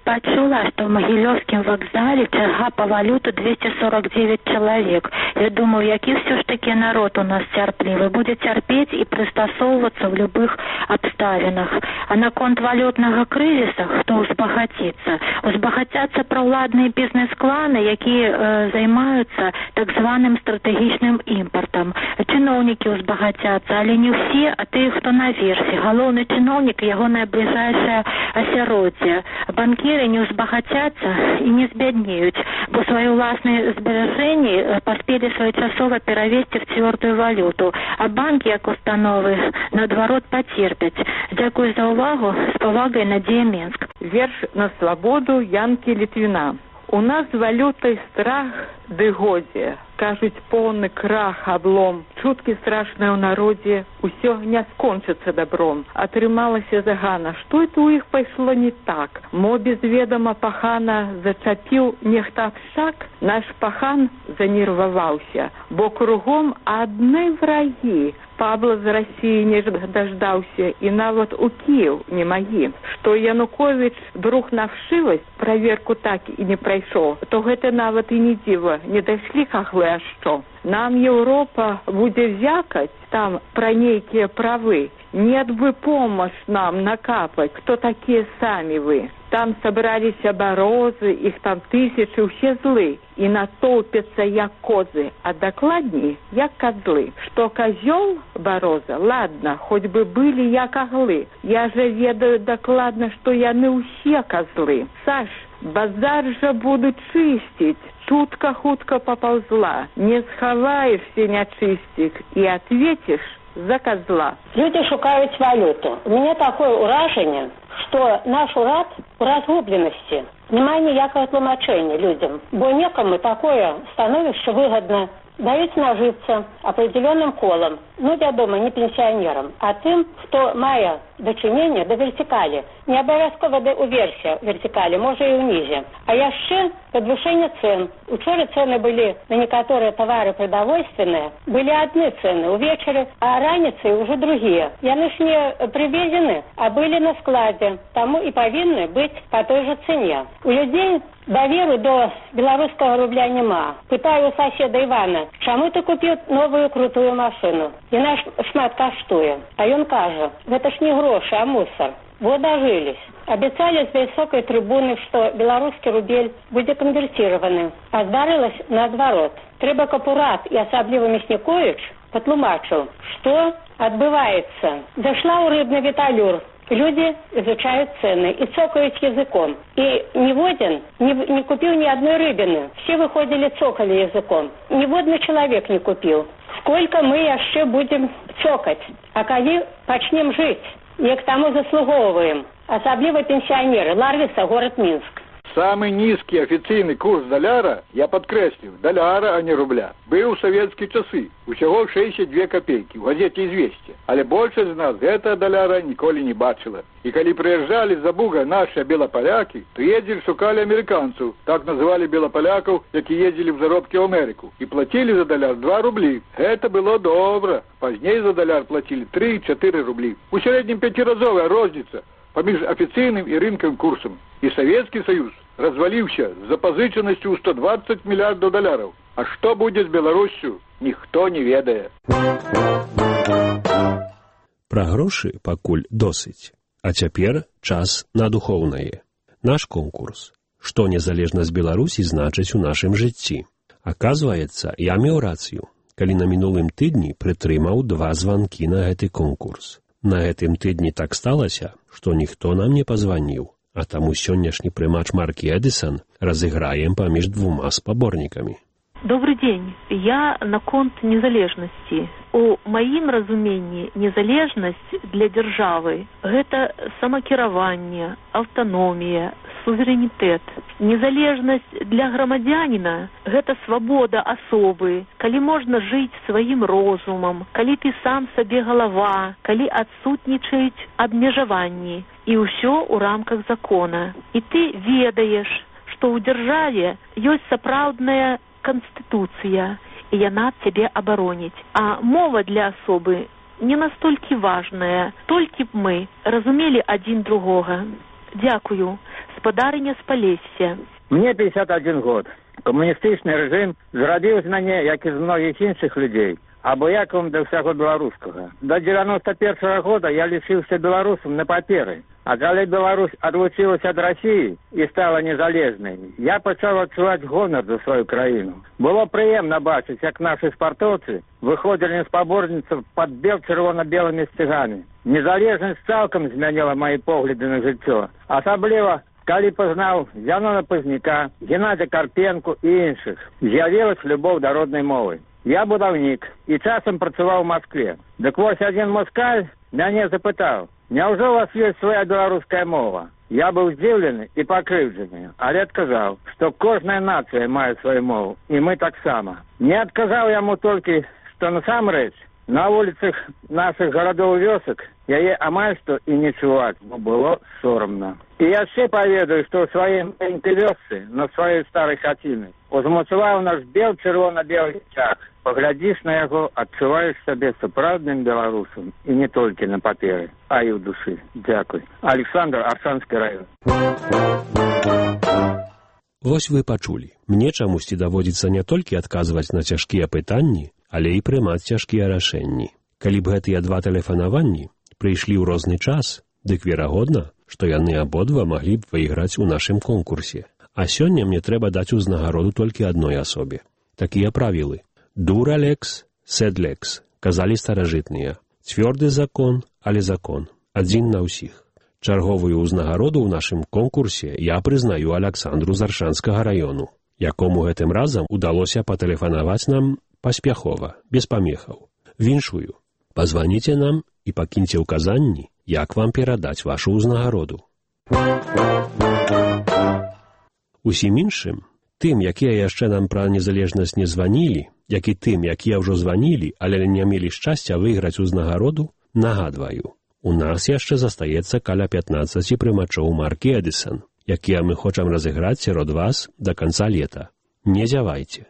пачула, што ў Магілёўскім вакзале чарга па валюту двести сорок девять чалавек. Я думаю, які ўсё ж такі народ у нас цярплівы, будзе цярпець і прыстасоўвацца ў любых абставінах. А наконт валютнага крызіса, хто узбагаціцца? Узбагацяцца праўладныя бізнес-кланы, якія э, займаюцца так званым стратэгічным імпартам. Чыноўнікі узбагацяцца, але не ўсе, а тыя, хто наверсе. Галоўны чыноўнік, яго найбліжэйшае асяроддзе. Банкіры не узбагацяцца і не збяднеюць, бо свае ўласныя зберажэнні паспелі своечасова перавесці в цвёрдую валюту, а банкі, як установы, наадварот пацерпяць. Дзякую за ўвагу. З павагай, Надзея, Менск. Верш на свабоду Янкі Літвіна. У нас з валютай страх ды годзе. Кажуць, поўны крах, аблом. Чуткі страшныя ў народзе, усё не скончыцца добром. Атрымалася загана, што это ў іх пайшло не так? Мо без ведама пахана зачапіў нехта абшак? Наш пахан занерваваўся, бо кругом адны врагі. Павла з Расіі не даждаўся і нават у Кіев не магі. Што Януковіч друг на вшывасць праверку так і не прайшоў, то гэта нават і не дзіва, не дайшлі хаглы, а што? Нам Еўропа будзе вякаць там пра нейкія правы. Нет бы помощь нам накапаць, хто такія самі вы. Там сабраліся барозы, іх там тысячы, усе злы, і натоўпяцца як козы, а дакладней, як козлы. Што козёл, бароза, ладно, хоць бы былі як аглы. Я же ведаю дакладна, што яны ўсе козлы. Саш, базар жа будуць чысціць. Чутка хутка папаўзла. Не схаваешься, нячыстик, і ответишь за козла. Люди шукаюць валюту. У меня такое ўражанне, што наш урад у разгубленасці. Нема ніякага тлумачэння людям, бо некому такое становішча выгодна. Даюць нажыцца определенным колам, ну, вядома, не пенсіянерам, а тым, хто мае дачыненне да вертикалі. Не абавязкова да уверсе вертикалі, можа і ўнізе. А яшчэ падвышэнне цен. Учора цены былі на некаторыя тавары прадавольственныя, былі адны цены увечары, а раніцай уже другія. Яны ж не прывезены, а былі на складзе, таму і павінны быць па той жа цэне. У людзей даверу до беларускага рубля няма. Пытаю у соседа Ивана, чаму ты купіў новую крутую машину? Яна ж шмат каштуе. А ён кажа, гэта ж не грошы, а мусор. Вот дожились. Обещали с высокой трибуны, что белорусский рубель будет конвертированы. А здарилось наоборот. Трэба капурат и особливо Мясникович потлумачил, что отбывается. Зашла у рыбный виталюр. Люди изучают цены и цокают языком. И Неводин не, не купил ни одной рыбины. Все выходили, цокали языком. Неводный человек не купил. Сколько мы еще будем цокать? А коли почнем жить? И к тому заслуговываем. Особливо пенсионеры. Ларвица, город Минск. Самый низкий официальный курс доляра, я подкреслю, доляра, а не рубля, был в советские часы. Усяго шестьдесят две копейки в газете «Известия». Але больше из нас этого доляра николи не бачила. И когда приезжали за Буга наши белополяки, то ездили, шукали американцев, так называли белополяков, які ездили в заробки в Америку. И платили за доляр два рубли. Это было добро. Позднее за доляр платили три-четыре рубли. У среднем пятиразовая розница поміж официальным и рынковым курсом. И Советский Союз развалился с запозыченностью сто двадцать миллиардов долларов. А что будет с Беларусью, никто не ведает. Пра грошы пакуль досыць. А цяпер час на духоўнае. Наш конкурс. Што незалежнасць Беларусі значыць у нашым жыцці? Аказваецца, я меў рацыю, калі на мінулым тыдні прытрымаў два званкі на гэты конкурс. На гэтым тыдні так сталася, што ніхто нам не пазваніў, а таму сённяшні прымач маркі Эдисон разыграем паміж двума спаборнікамі. Добрый день. Я наконт незалежнасці. У маім разуменні незалежнасць для дзяржавы – гэта самакіраванне, аўтаномія, суверэнітэт. Незалежнасць для грамадзяніна – гэта свабода асобы, калі можна жыць сваім розумам, калі ты сам сабе галава, калі адсутнічаюць абмежаванні, і ўсё ў рамках закона. І ты ведаеш, што ў дзяржаве ёсць сапраўдная Конституция, и яна цябе абароніць. А мова для асобы не настолькі важная, толькі б мы разумелі адзін другога. Дякую. гаспадарыня з Палесся. Мне пятьдесят один год. Камуністычны рэжым зрабіў з мяне, як і з многіх іншых людзей, абыякавым да ўсяго беларускага. До девяносто первого года я лічыўся беларусам на паперы. А калі Беларусь адлучылася ад Расіі і стала незалежнай, я пачаў адчуваць гонар за сваю краіну. Было прыемна бачыць, як нашы спартоўцы выходзілі з спаборніцтваў пад бел-чырвона-белымі сцягамі. Незалежнасць цалкам змяніла мае погляды на жыццё. Асабліва, калі пазнаў Зянона Пазняка, Геннадзя Карпенку і іншых, з'явілася любоў да роднай мовы. Я будаўнік і часам працаваў у Маскве. Дык вось адзін москаль мяне запытаў: «Няўжо у вас ёсць свая беларуская мова?» Я быў здзіўлены і пакрыўджаны, але адказаў, што кожная нацыя мае сваю мову, і мы таксама. Не адказаў яму толькі, што насамрэч на вуліцах нашых гарадоў і вёсак яе амаль што і не чуваць, бо было сорамна. І яшчэ паведаю, што ў сваёй маленькай вёсцы, на сваёй старай хаціны, узмацаваў наш бел-чырвона-белы сцяг. Паглядзіш на яго, адчуваеш сабе сапраўдным беларусам, і не толькі на паперы, а і ў душы. Дзякуй. Александр, Аршанскі раён. Вось вы пачулі. Мне чамусьці даводзіцца не толькі адказваць на цяжкія пытанні, але і прымаць цяжкія рашэнні. Калі б гэтыя два тэлефанаванні прыйшлі ў розны час, дык верагодна, што яны абодва маглі б выйграць у нашым конкурсе. А сёння мне трэба даць узнагароду толькі адной асобе. Такія правілы. Дуралекс, седлекс, казалі старажытныя. Цвёрды закон, але закон. Адзін на ўсіх. Чарговую ўзнагароду ў нашым конкурсе я прызнаю Аляксандру з Аршанскага раёну, якому гэтым разам удалося патэлефанаваць нам паспяхова, без памехаў. Віншую. Пазваніце нам і пакіньце ўказанні, як вам перадаць вашу ўзнагароду. Усім іншым, тым, якія яшчэ нам пра незалежнасць не званілі, як і тым, якія ўжо званілі, але не мелі шчасця выйграць узнагароду, нагадваю. У нас яшчэ застаецца каля пятнаццаць прымачоў маркі Эдисон, якія мы хочам разыграць сярод вас да канца лета. Не зявайце.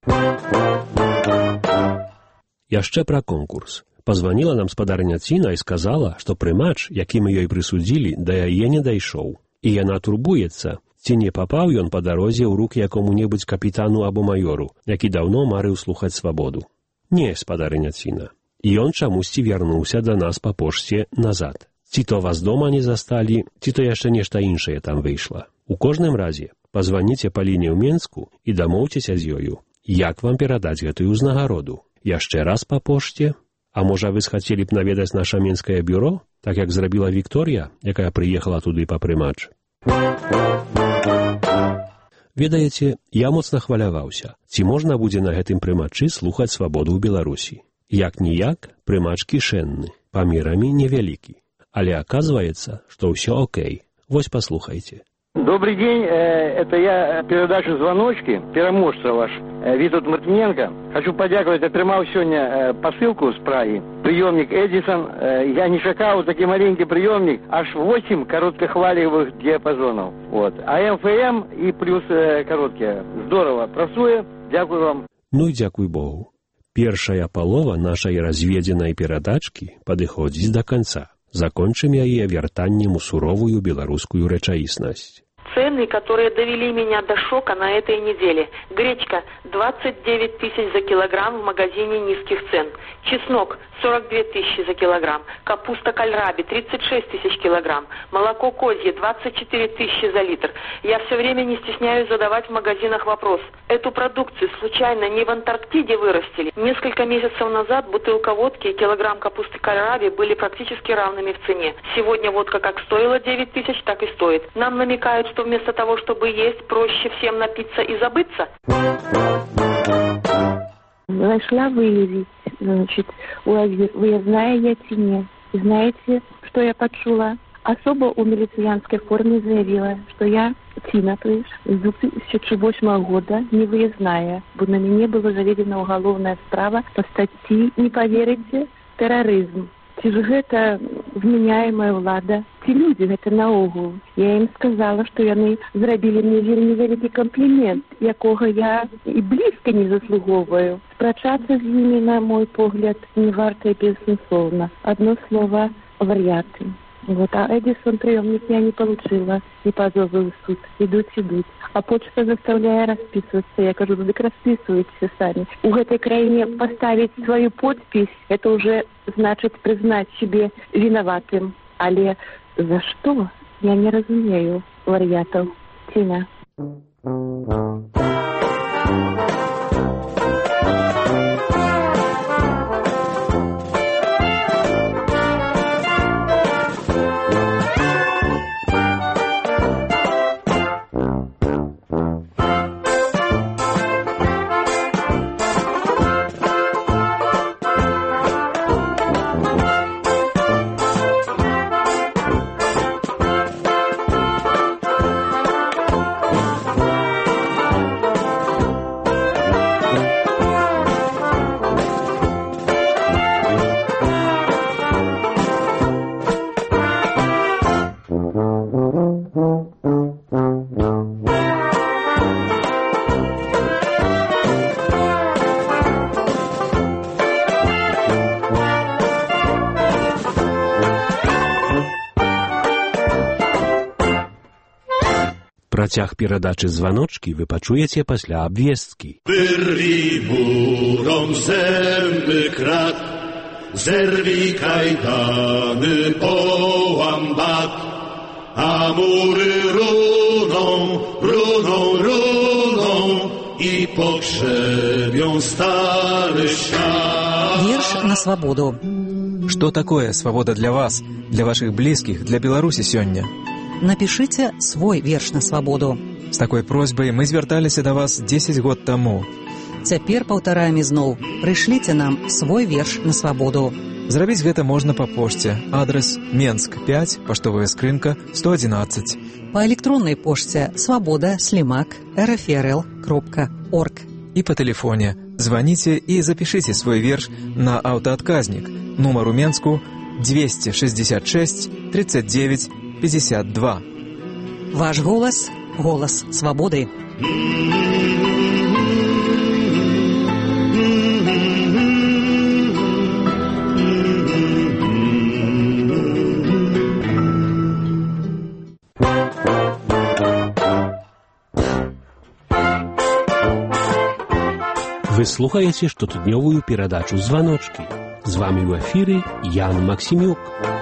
Яшчэ пра конкурс. Пазваніла нам спадарыня Ціна і сказала, што прымач, які мы ёй прысудзілі, да яе не дайшоў. І яна турбуецца, ці не папаў ён па дарозе ў рук якому-небудзь капітану або маёру, які даўно марыў слухаць свабоду. Не, спадарыня Ціна. І ён чамусьці вярнуўся да нас па пошце назад. Ці то вас дома не засталі, ці то яшчэ нешта іншае там выйшла. У кожным разе пазваніце па лініі ў Менску і дамоўцеся з ёю, як вам перадаць гэтую ўзнагароду. Яшчэ раз па пошце? А можа, вы схацелі б наведаць наша менскае бюро, так як зрабіла Вікторія, якая прыехала туды па прымач? Ведаеце, я моцна хваляваўся, ці можна будзе на гэтым прымачы слухаць свабоду ў Беларусі. Як-ніяк, прымач кішэнны, памерамі невялікі. Але оказывается, что все окей. Вось послухайте. Добрый день, это я передачу «Звоночки», пераможца ваш, Вітут Мартыненко. Хочу подяковать, атрымаў сегодня посылку с Праги. Приемник Эдисон. Я не чакаў такі маленький приемник, аж восемь короткохвалевых диапазонов. Вот. А эм эф эм и плюс короткие. Здорово працуе. Дякую вам. Ну и дякуй Богу. Першая палова нашай разведзенай перадачкі падыходзіць да канца. Закончым яе вяртаннем у суровую беларускую рэчаіснасць. Цены, которые довели меня до шока на этой неделе. Гречка двадцать девять тысяч за килограмм в магазине низких цен. Чеснок сорок две тысячи за килограмм. Капуста кальраби тридцать шесть тысяч килограмм. Молоко козье двадцать четыре тысячи за литр. Я все время не стесняюсь задавать в магазинах вопрос. Эту продукцию случайно не в Антарктиде вырастили? Несколько месяцев назад бутылка водки и килограмм капусты кальраби были практически равными в цене. Сегодня водка как стоила девять тысяч, так и стоит. Нам намекают, что вместо того, чтобы есть, проще всем напиться и забыться. Зашла выявить, значит, выездная ятине. Знаете, что я почула? Особо у милициянской форме заявила, что я Тина, то есть, с две тысячи восьмого года не выездная, бо на меня была заведена уголовная справа по статье, не поверите, терроризм. Ці ж гэта вменяемая ўлада, ці людзі гэта наогул. Я ім сказала, што яны зрабілі мне вельмі вялікі камплімент, якога я і блізка не заслугоўваю. Спрачацца з імі, на мой погляд, не варта і бессэнсоўна. Адно слова — вар'яты. Вот, а Эдисон приемник я не получила, не позовы в суд. Идут, идут. А почта заставляет расписываться. Я говорю, ну так расписывайтесь сами. У этой краине поставить свою подпись, это уже значит признать себе виноватым. Але за что? Я не разумею вариантов. Тина. Працяг перадачы званочкі вы пачуеце пасля абвесткі. Wyrwij murom zęby krat, zerwij kajdany, połam bat, a mury runą, runą, runą i pogrzebią stary świat. Верш на свободу. Что такое свобода для вас, для ваших близких, для Беларуси сёння? Напишите свой верш на свободу. С такой просьбой мы звярталіся да вас дзесяць год таму. Цяпер паўтараем ізноў. Прышліце нам свой верш на свободу. Зрабіць гэта можна па пошце. Адрес Менск пять, паштовая скрынка сто одиннадцать. Па электроннай пошце свобода слимак рфрл кропка орг. И по телефоне. Звоните и запишите свой верш на аўтаадказнік. Нумар у Менску двести шестьдесят шесть тридцать девять пятьдесят два. Ваш голос – голос свободы. Вы слухаеце штотыднёвую перадачу «Званочки». З вами ў эфіры Ян Максімюк.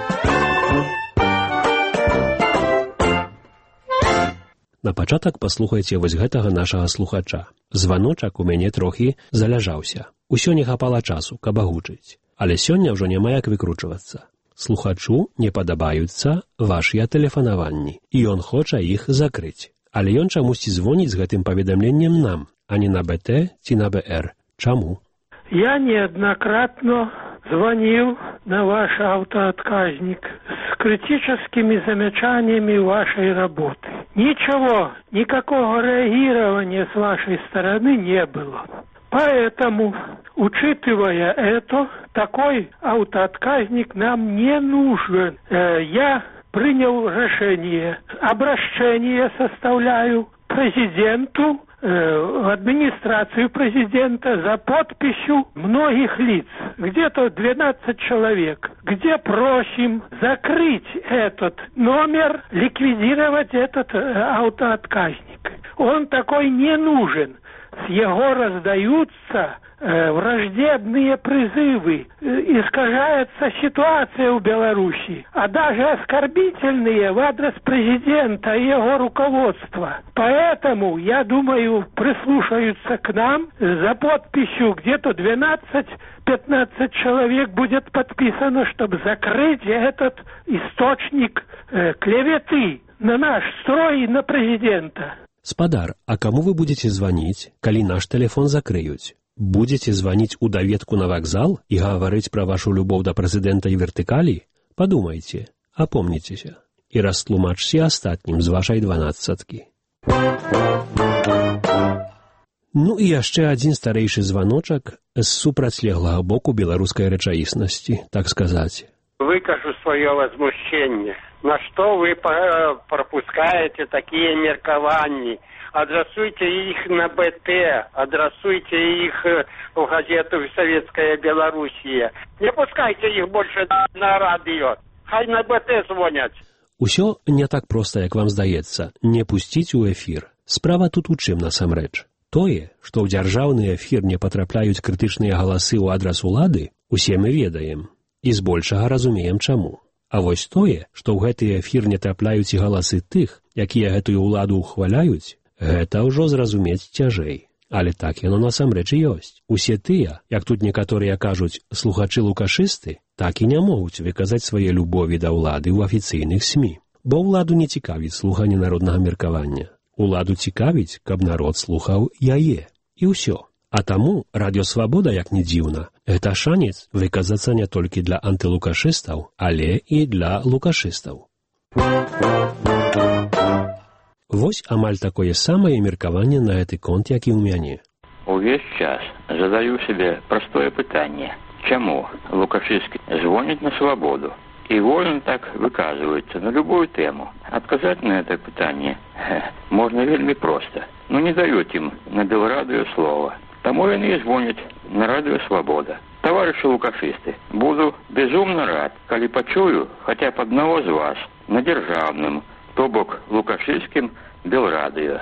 На пачатак паслухайце вось гэтага нашага слухача. Званочак у мяне трохі заляжаўся. Усё не хапала часу, каб агучыць. Але сёння ўжо няма як выкручвацца. Слухачу не падабаюцца вашыя тэлефанаванні, і ён хоча іх закрыць. Але ён чамусьці звоніць з гэтым паведамленнем нам, а не на БТ ці на БР. Чаму? Я неоднократно звонил на ваш автоотказник с критическими замечаниями вашей работы. Ничего, никакого реагирования с вашей стороны не было. Поэтому, учитывая это, такой автоотказник нам не нужен. Я принял решение, обращение составляю президенту, в администрацию президента за подписью многих лиц, где-то двенадцать человек, где просим закрыть этот номер, ликвидировать этот автоотказник. Он такой не нужен. С его раздаются э, враждебные призывы, э, искажается ситуация в Беларуси, а даже оскорбительные в адрес президента и его руководства. Поэтому, я думаю, прислушаются к нам. За подписью где-то двенадцать-пятнадцать человек будет подписано, чтобы закрыть этот источник э, клеветы на наш строй и на президента. Спадар, а кому вы будете звоніць, калі наш тэлефон закрыюць? Будете звоніць у даведку на вакзал і гаварыць пра вашу любоў да прэзідэнта і вертыкалі? Падумайце, апомніцеся і растлумачце астатнім з вашай дванаццаткі. Ну і яшчэ адзін старэйшы званочак з супрацьлеглага боку беларускай рэчаіснасці, так сказаць. Выкажу свое возмущение. На что вы пропускаете такие меркования? Адресуйте их на БТ, адресуйте их в газету «Советская Белоруссия». Не пускайте их больше на радио. хай на БТ звонят. Усё не так проста, як вам здаецца, не пусціць у эфір. Справа тут у чым насамрэч. Тое, што ў дзяржаўны эфір не патрапляюць крытычныя галасы ў адрас улады, усе мы ведаем. І збольшага разумеем чаму. А вось тое, што ў гэты эфір не трапляюць і галасы тых, якія гэтую ўладу ўхваляюць, гэта ўжо зразумець цяжэй. Але так яно насамрэч і ёсць. Усе тыя, як тут некаторыя кажуць, слухачы лукашысты, так і не могуць выказаць свае любові да ўлады ў афіцыйных СМІ. Бо ўладу не цікавіць слуханне народнага меркавання. Уладу цікавіць, каб народ слухаў яе. І ўсё. А таму Радыё Свабода, як не дзіўна, гэта шанец выказацца не толькі для антылукашыстаў, але і для лукашыстаў. Вось амаль такое самае меркаванне на гэты конт, як і ў мяне. Увесь час задаю себе простое пытанне. Чаму лукашысты звоняць на свабоду и вольно так выказываются на любую тему? Отказать на это пытанне можно вельми просто. Но не дают им на Белрадио слова. Тому они и звонят на Радио Свобода. Товарищи лукашисты, буду безумно рад, коли почую хотя бы одного из вас на державном, то бок лукашыскім Белрадыё.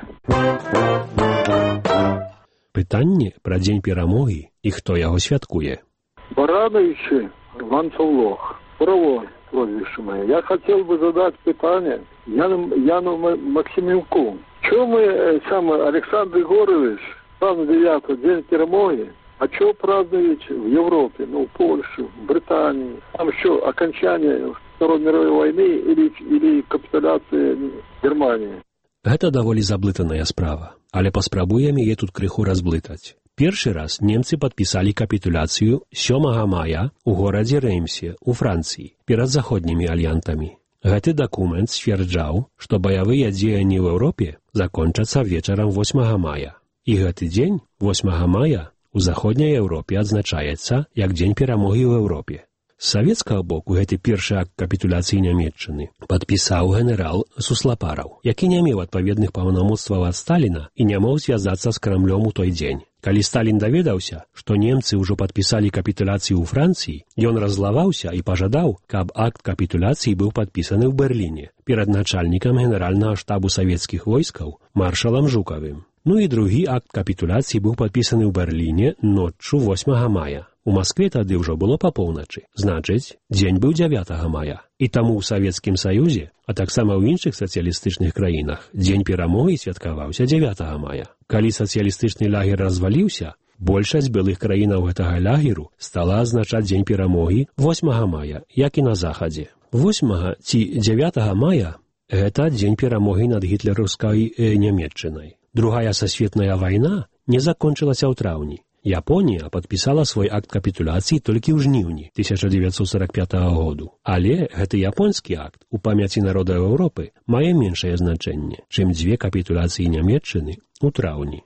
Пытанне пра дзень перамогі і хто яго святкуе. Барановичи, Иван Павлов, правой прозвище мое. Я хотел бы задать питание Яну, Яну Максимюку. Чего мы, э, сам Александр Егорович, празднует девятый день перемоги, а что празднуют в Европе, ну, в Польше, в Британии, там что, окончание Второй мировой войны или, или капитуляции Германии? Гэта даволі заблытаная справа, але паспрабуем яе тут крыху разблытаць. Першы раз немцы падпісалі капітуляцыю сёмага мая ў горадзе Реймсе, у Францыі, перад заходнімі альянтамі. Гэты дакумент сцвярджаў, што баявыя дзеянні ў Еўропе закончацца вечарам восьмага мая. І гэты дзень, восьмага мая, у заходняй Еўропе адзначаецца як дзень перамогі ў Еўропе. З савецкага боку гэты першы акт капітуляцыі Нямецчыны падпісаў генерал Суслапараў, які не меў адпаведных паўнамоцтваў ад Сталіна і не мог звязацца з Крамлём у той дзень. Калі Сталін даведаўся, што немцы ўжо падпісалі капітуляцыю ў Францыі, ён раззлаваўся і пажадаў, каб акт капітуляцыі быў падпісаны ў Берліне перад начальнікам генеральнага штабу савецкіх войскаў маршалам Жукавым. Ну і другі акт капітуляцыі быў падпісаны ў Берліне ноччу восьмага мая. У Маскве тады ўжо было па поўначы. Значыць, дзень быў дзявятага мая. І таму ў Савецкім Саюзе, а таксама ў іншых сацыялістычных краінах, дзень перамогі святкаваўся дзявятага мая. Калі сацыялістычны лагер разваліўся, большасць былых краінаў гэтага лагеру стала азначаць дзень перамогі восьмага мая, як і на захадзе. восьмага ці дзявятага мая – гэта дзень перамогі над гітлераўскай э, Нямецчынай. Другая сасветная вайна не закончылася ў траўні. Японія падпісала свой акт капітуляцыі толькі ў жніўні тысяча дзевяцьсот сорок пятага году. Але гэты японскі акт у памяці народа Еўропы мае меншае значэнне, чым дзве капітуляцыі Нямецчыны ў траўні.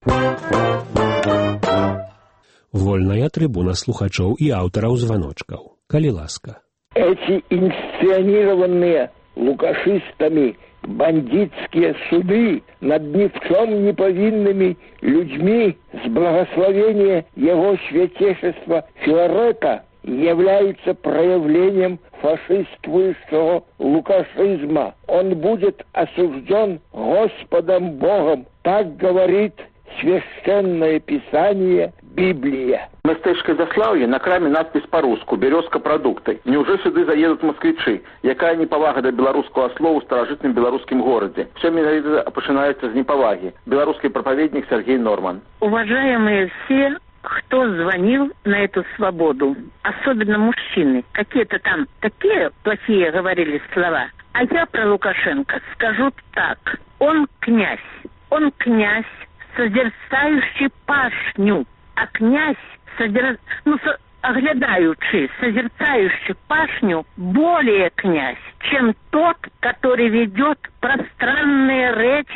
Вольная трыбуна слухачоў і аўтараў званочкаў. Калі ласка. Эти инсценированные лукашистами бандитские суды над ни в чем не повинными людьми с благословения его святейшества Филарета являются проявлением фашистствующего лукашизма. Он будет осужден Господом Богом. Так говорит Священное Писание, Библия. В местечке Заславье на краме надпись по-руску «Березка продукты». Неужели сюда заедут москвичи? Якая неповага до белорусского слова в старожитном белорусском городе? Все менавіта починается с неповаги. Белорусский проповедник Сергей Норман. Уважаемые все, кто звонил на эту свободу, особенно мужчины, какие-то там такие плохие говорили слова. А я про Лукашенко скажу так. Он князь. Он князь, созерцающий пашню, а князь, созер... ну, со... оглядающий, созерцающий пашню, более князь, чем тот, который ведет пространные речи с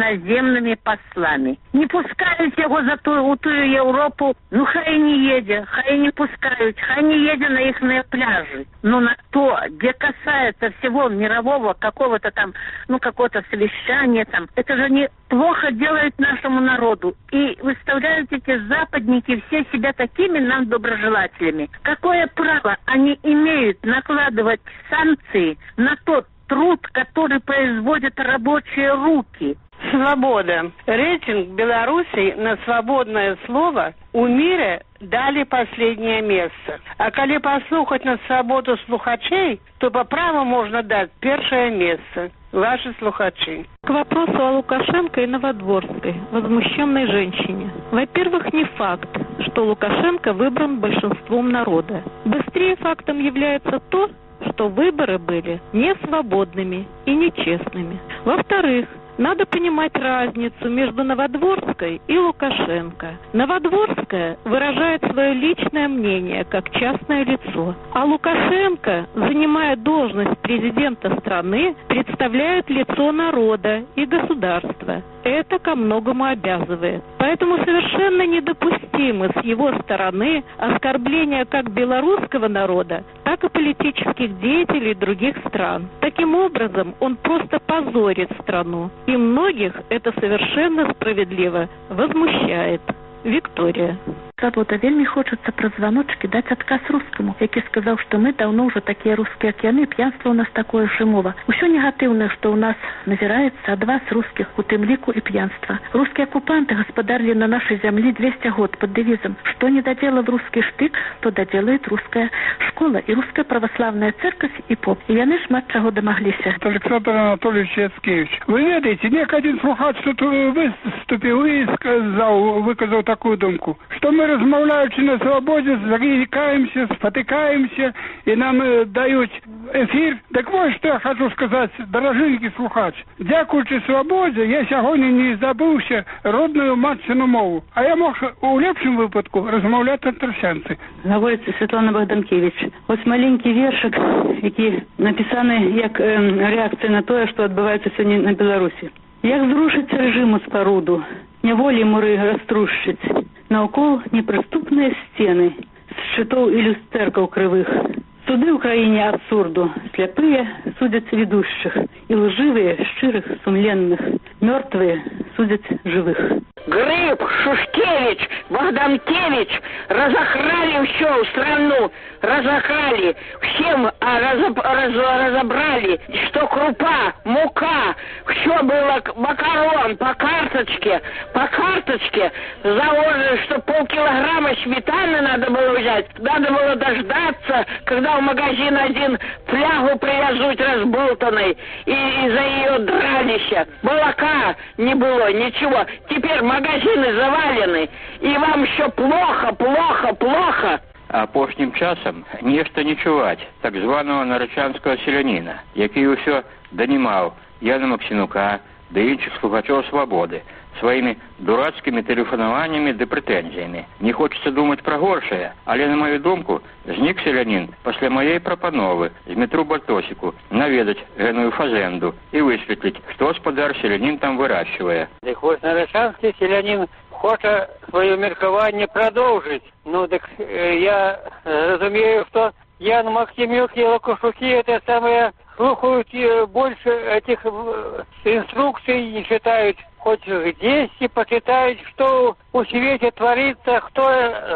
иноземными послами. Не пускают его за ту, у ту Европу, ну хай не едет, хай не пускают, хай не едет на их пляжи. Но на то, где касается всего мирового какого-то там, ну какого-то совещания там, это же не плохо делает нашему народу. И выставляют эти западники все себя такими нам доброжелателями. Какое право они имеют накладывать санкции на тот труд, который производят рабочие руки? Свобода. Рейтинг Беларуси на свободное слово у мире дали последнее место. А коли послухать на свободу слухачей, то по праву можно дать первое место. Ваши слухачи. К вопросу о Лукашенко и Новодворской, возмущенной женщине. Во-первых, не факт, что Лукашенко выбран большинством народа. Быстрее фактом является то, что выборы были несвободными и нечестными. Во-вторых, надо понимать разницу между Новодворской и Лукашенко. Новодворская выражает свое личное мнение как частное лицо, а Лукашенко, занимая должность президента страны, представляет лицо народа и государства. Это ко многому обязывает. Поэтому совершенно недопустимы с его стороны оскорбления как белорусского народа, так и политических деятелей других стран. Таким образом, он просто позорит страну. И многих это совершенно справедливо возмущает. Виктория. Свобода, вельмі хочется про звоночки дать отказ русскому, які сказал, что мы давно уже такие русские, как яны, пьянство у нас такое же мова. Усё негативное, что у нас назирается от вас, русских, у тым лику и пьянства. Русские оккупанты господарили на нашей земле двести год под девизом «Что не доделал русский штык, то доделает русская школа и русская православная церковь и поп». И яны шмат чаго домоглися. Александр Анатольевич Яцкевич, вы ведаете, нек один слухач тут выступил и сказал, выказал такую думку, что мы, размовляючи на свободе, зарекаемся, спотыкаемся, и нам э, дают эфир. Так вот, что я хочу сказать, дороженький слухач. Дякуючи свободе, я сьогодні не забывся родную матчину мову. А я мог у лепшем випадку розмовляти тросянці. Говорить Світлана Богданкевич. Ось маленький вершик, який написаний як е, реакція на те, що відбувається сьогодні на Білорусі. Як зрушить режиму споруду, неволі мури розтрушить, наокол неприступные стены, с щитов и люстерков кривых. Суды в краине абсурду, слепые судят ведущих, и лживые, щирых, сумленных, мертвые судят живых. Гриб, Шушкевич, Богданкевич разохрали всю страну, разохрали, всем разоб, раз, разобрали, что крупа, мука, все было макарон по карточке, по карточке, заложено, что полкилограмма сметаны надо было взять, надо было дождаться, когда в магазин один флягу привезут разболтанной, и, и за ее дрались. Молока не было, ничего. Теперь магазины завалены, и вам еще плохо, плохо, плохо. Апошнім часам нешта не чуваць так званого нарачанского селянина, який усё данімаў Яна Максенюка да іншых слухачоў свабоды сваімі дурацкімі тэлефанаваннямі ды прэтэнзіямі. Не хочется думаць пра горшае, але, на мою думку, знік селянін пасля маёй прапановы з метру Бартосіку наведаць гэную фазенду і высветліць, што гаспадар селянін там выращивае. Дык вось нарачанскі селянін хоча сваё меркаванне продолжить. Ну, так э, я разумею, что Ян Максимюк и Лукашуки это самое слухают э, больше этих э, инструкций не читают. Хоть здесь и почитают, что у свете творится, кто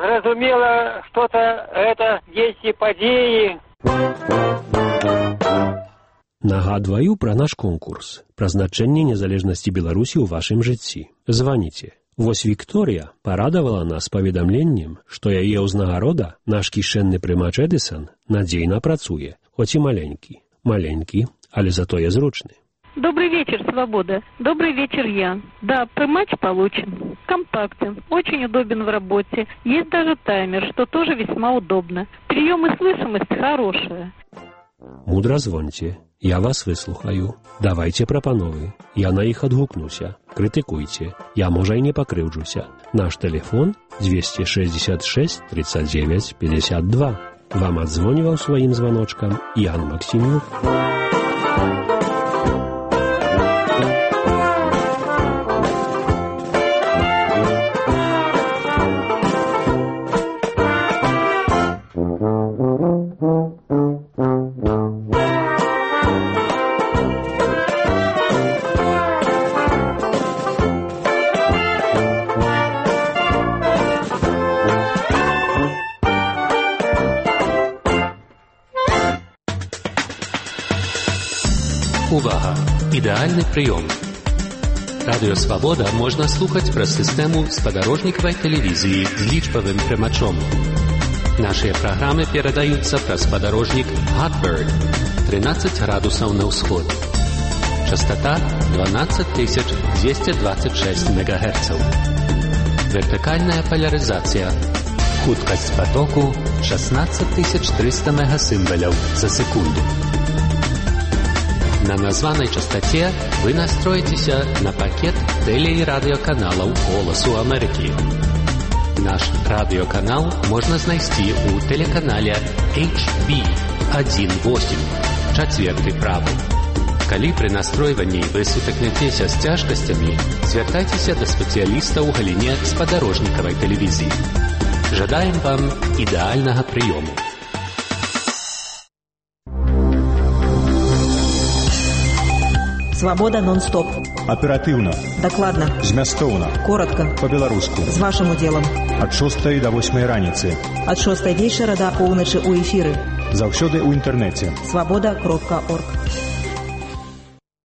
разумело что-то это есть и подеи. Нагадваю пра наш конкурс, пра значэнне незалежнасці Беларусі ў вашым жыцці. Званіце. Вось Вікторія парадавала нас паведамленнем, што яе ўзнагарода, наш кішэнны прымач Эдысон, надзейна працуе, хоць і маленькі. Маленькі, але затое зручны. Добрый вечер, Свобода. Добрый вечер, я. Да, прымач получен. Компактен, очень удобен в работе. Есть даже таймер, что тоже весьма удобно. Прием и слышимость хорошая. Мудра звоньте. Я вас выслухаю. Давайте прапановы. Я на іх адгукнуся. Крытыкуйце. Я, можа, і не пакрыўджуся. Наш телефон двести шестьдесят шесть тридцать девять пятьдесят два. Вам адзвоніваў сваім званочкам Ян Максимюк. ідэальны прыём. Радыё Свабода можна слухаць праз сістэму спадарожнікавай тэлевізіі з лічбавым прымачом. Нашыя праграмы перадаюцца праз спадарожнік Hotbird тринадцать градусаў на ўсход. Частота дванадцать тысяч двести двадцать шесть мегагерцаў. Вертыкальная поляризация. Хуткасць потоку шестнадцать тысяч триста мегасимволяў за секунду. На названай частоте вы настроитеся на пакет теле- и радиоканалаў «Голосу Америки». Наш радиоканал можно знайсці у телеканале эйч би один восемь, четвертый правый. Калі пры настройванні вы сутыкнецеся з цяжкасцямі, звяртайцеся да спецыяліста ў галіне спадарожнікавай тэлевізіі. Жадаем вам ідэальнага прыёму. Свабода нон-стоп. Аператыўна. Дакладна. Змястоўна. Коротка. Па-беларуску. З вашым удзелам. Ад шостай да восьмай раніцы. Ад шостай вечара да поўначы ў эфіры. Заўсёды ў інтэрнэце. свабода кропка орг.